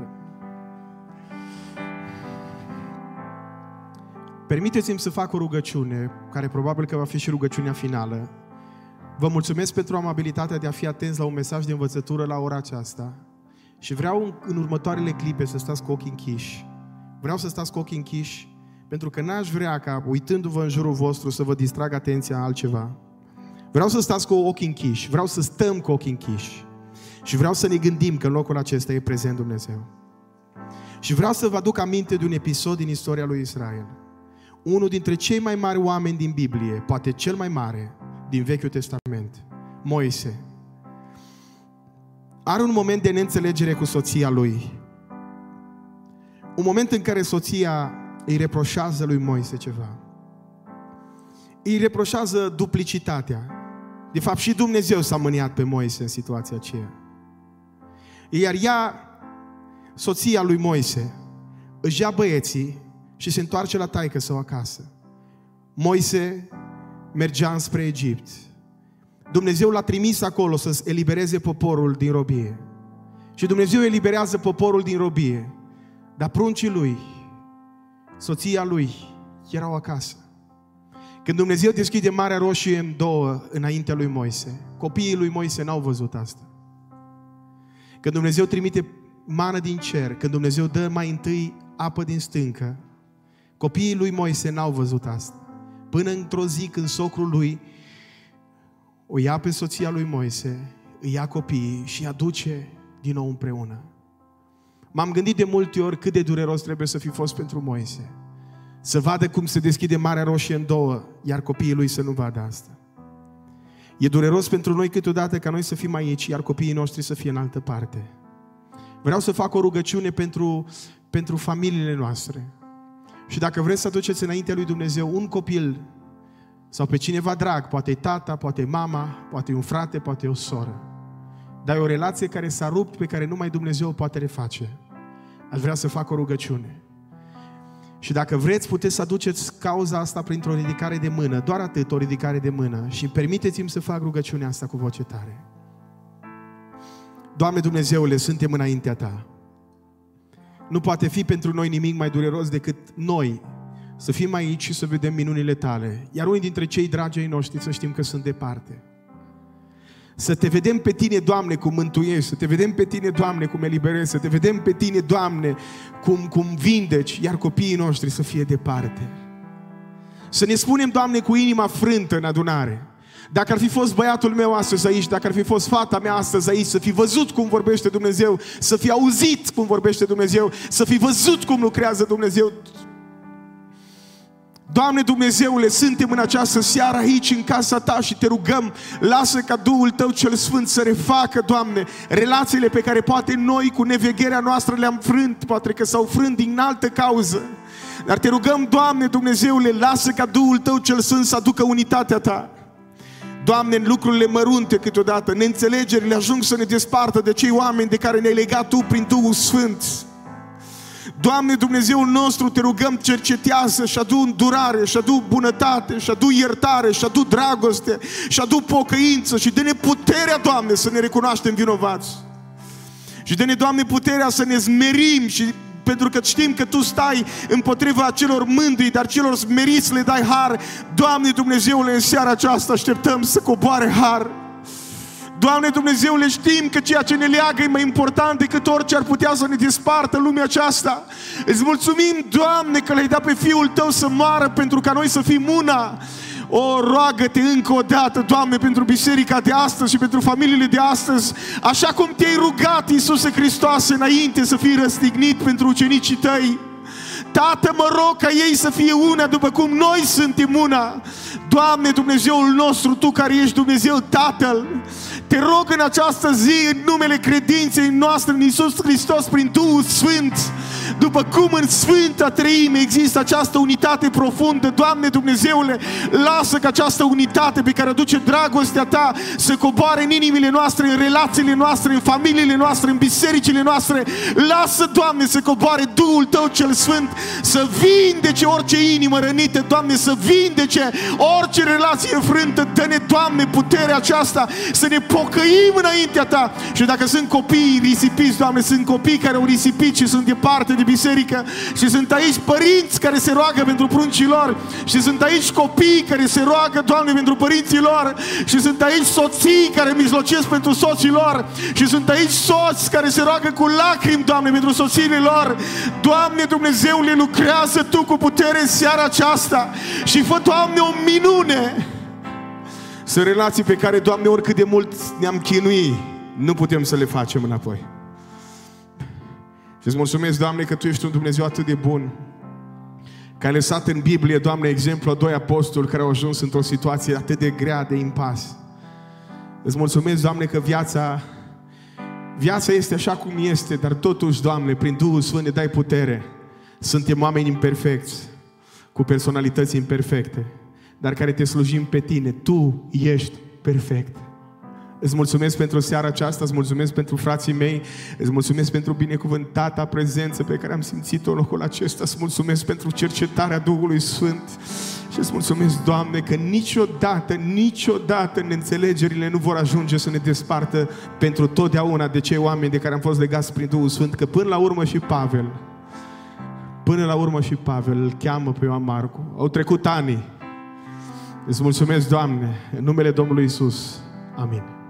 Permiteți-mi să fac o rugăciune, care probabil că va fi și rugăciunea finală. Vă mulțumesc pentru amabilitatea de a fi atenți la un mesaj de învățătură la ora aceasta. Și vreau în următoarele clipe să stați cu ochii închiși. Vreau să stați cu ochii închiși, pentru că n-aș vrea ca, uitându-vă în jurul vostru, să vă distrag atenția altceva. Vreau să stați cu ochii închiși. Vreau să stăm cu ochii închiși. Și vreau să ne gândim că în locul acesta e prezent Dumnezeu. Și vreau să vă aduc aminte de un episod din istoria lui Israel. Unul dintre cei mai mari oameni din Biblie, poate cel mai mare din Vechiul Testament, Moise, are un moment de neînțelegere cu soția lui. Un moment în care soția îi reproșează lui Moise ceva. Îi reproșează duplicitatea. De fapt, și Dumnezeu s-a mâniat pe Moise în situația aceea. Iar ea, soția lui Moise, își ia băieții și se întoarce la taică-său acasă. Moise mergea înspre Egipt. Dumnezeu l-a trimis acolo să elibereze poporul din robie. Și Dumnezeu eliberează poporul din robie. Dar pruncii lui, soția lui, erau acasă. Când Dumnezeu deschide Marea Roșie în două înaintea lui Moise, copiii lui Moise n-au văzut asta. Când Dumnezeu trimite mană din cer, când Dumnezeu dă mai întâi apă din stâncă, copiii lui Moise n-au văzut asta. Până într-o zi când socrul lui o ia pe soția lui Moise, îi ia copiii și îi aduce din nou împreună. M-am gândit de multe ori cât de dureros trebuie să fi fost pentru Moise. Să vadă cum se deschide Marea Roșie în două, iar copiii lui să nu vadă asta. E dureros pentru noi câteodată ca noi să fim aici, iar copiii noștri să fie în altă parte. Vreau să fac o rugăciune pentru familiile noastre. Și dacă vreți să aduceți înaintea lui Dumnezeu un copil sau pe cineva drag, poate e tata, poate e mama, poate e un frate, poate e o soră, dar e o relație care s-a rupt, pe care numai Dumnezeu o poate reface. Aș vrea să fac o rugăciune. Și dacă vreți, puteți să aduceți cauza asta printr-o ridicare de mână, doar atât, o ridicare de mână. Și permiteți-mi să fac rugăciunea asta cu voce tare. Doamne Dumnezeule, suntem înaintea Ta. Nu poate fi pentru noi nimic mai dureros decât noi să fim aici și să vedem minunile Tale. Iar unii dintre cei dragi ai noștri să știm că sunt departe. Să Te vedem pe Tine, Doamne, cum mântuiești, să Te vedem pe Tine, Doamne, cum eliberezi, să Te vedem pe Tine, Doamne, cum vindeci, iar copiii noștri să fie departe. Să ne spunem, Doamne, cu inima frântă în adunare. Dacă ar fi fost băiatul meu astăzi aici, dacă ar fi fost fata mea astăzi aici, să fi văzut cum vorbește Dumnezeu, să fi auzit cum vorbește Dumnezeu, să fi văzut cum lucrează Dumnezeu. Doamne Dumnezeule, suntem în această seară aici în casa Ta și Te rugăm, lasă ca Duhul Tău cel Sfânt să refacă, Doamne, relațiile pe care poate noi cu nevegherea noastră le-am frânt, poate că s-au frânt din altă cauză. Dar Te rugăm, Doamne Dumnezeule, lasă ca Duhul Tău cel Sfânt să aducă unitatea Ta. Doamne, în lucrurile mărunte câteodată, neînțelegerile ajung să ne despartă de cei oameni de care ne-ai legat Tu prin Duhul Sfânt. Doamne Dumnezeul nostru, Te rugăm, cercetează și adu îndurare, și adu bunătate, și adu iertare, și adu dragoste, și adu pocăință și dă-ne puterea, Doamne, să ne recunoaștem vinovați. Și dă-ne, Doamne, puterea să ne smerim și pentru că știm că Tu stai împotriva celor mândri, dar celor smeriți le dai har. Doamne Dumnezeule, în seara aceasta așteptăm să coboare har. Doamne Dumnezeule, știm că ceea ce ne leagă e mai important decât orice ar putea să ne despartă lumea aceasta. Îți mulțumim, Doamne, că le-ai dat pe Fiul Tău să moară pentru ca noi să fim una. O, roagă-te încă o dată, Doamne, pentru biserica de astăzi și pentru familiile de astăzi, așa cum te-ai rugat, Iisuse Hristoase, înainte să fii răstignit pentru ucenicii tăi. Tată, mă rog ca ei să fie una după cum noi suntem una. Doamne, Dumnezeul nostru, Tu care ești Dumnezeu Tatăl, te rog în această zi, în numele credinței noastre în Iisus Hristos, prin Duhul Sfânt, după cum în Sfânta Treime există această unitate profundă, Doamne Dumnezeule, lasă ca această unitate pe care aduce dragostea Ta să coboare în inimile noastre, în relațiile noastre, în familiile noastre, în bisericile noastre. Lasă, Doamne, să coboare Duhul Tău cel Sfânt, să vindece orice inimă rănită, Doamne, să vindece orice relație înfrântă. Dă-ne, Doamne, puterea aceasta să ne pocăim înaintea Ta. Și dacă sunt copii risipiți, Doamne, sunt copii care au risipit și sunt departe de biserică, și sunt aici părinți care se roagă pentru pruncii lor, și sunt aici copii care se roagă, Doamne, pentru părinții lor, și sunt aici soții care mijlocesc pentru soții lor, și sunt aici soți care se roagă cu lacrimi, Doamne, pentru soțiile lor. Doamne Dumnezeule, lucrează Tu cu putere în seara aceasta și fă, Doamne, o minune. Sunt relații pe care, Doamne, oricât de mult ne-am chinuit, nu putem să le facem înapoi. Și îți mulțumesc, Doamne, că Tu ești un Dumnezeu atât de bun, că ai lăsat în Biblie, Doamne, exemplu a 2 apostoli care au ajuns într-o situație atât de grea, de impas. Îți mulțumesc, Doamne, că viața este așa cum este, dar totuși, Doamne, prin Duhul Sfânt ne dai putere. Suntem oameni imperfecți, cu personalități imperfecte, dar care te slujim pe Tine. Tu ești perfect. Îți mulțumesc pentru seara aceasta, îți mulțumesc pentru frații mei, îți mulțumesc pentru binecuvântata prezență pe care am simțit-o în locul acesta, îți mulțumesc pentru cercetarea Duhului Sfânt și îți mulțumesc, Doamne, că niciodată neînțelegerile nu vor ajunge să ne despartă pentru totdeauna de cei oameni de care am fost legați prin Duhul Sfânt, că până la urmă și Pavel îl cheamă pe Ioan Marcu. Au trecut ani. Îți mulțumesc, Doamne, în numele Domnului Iisus. Amin.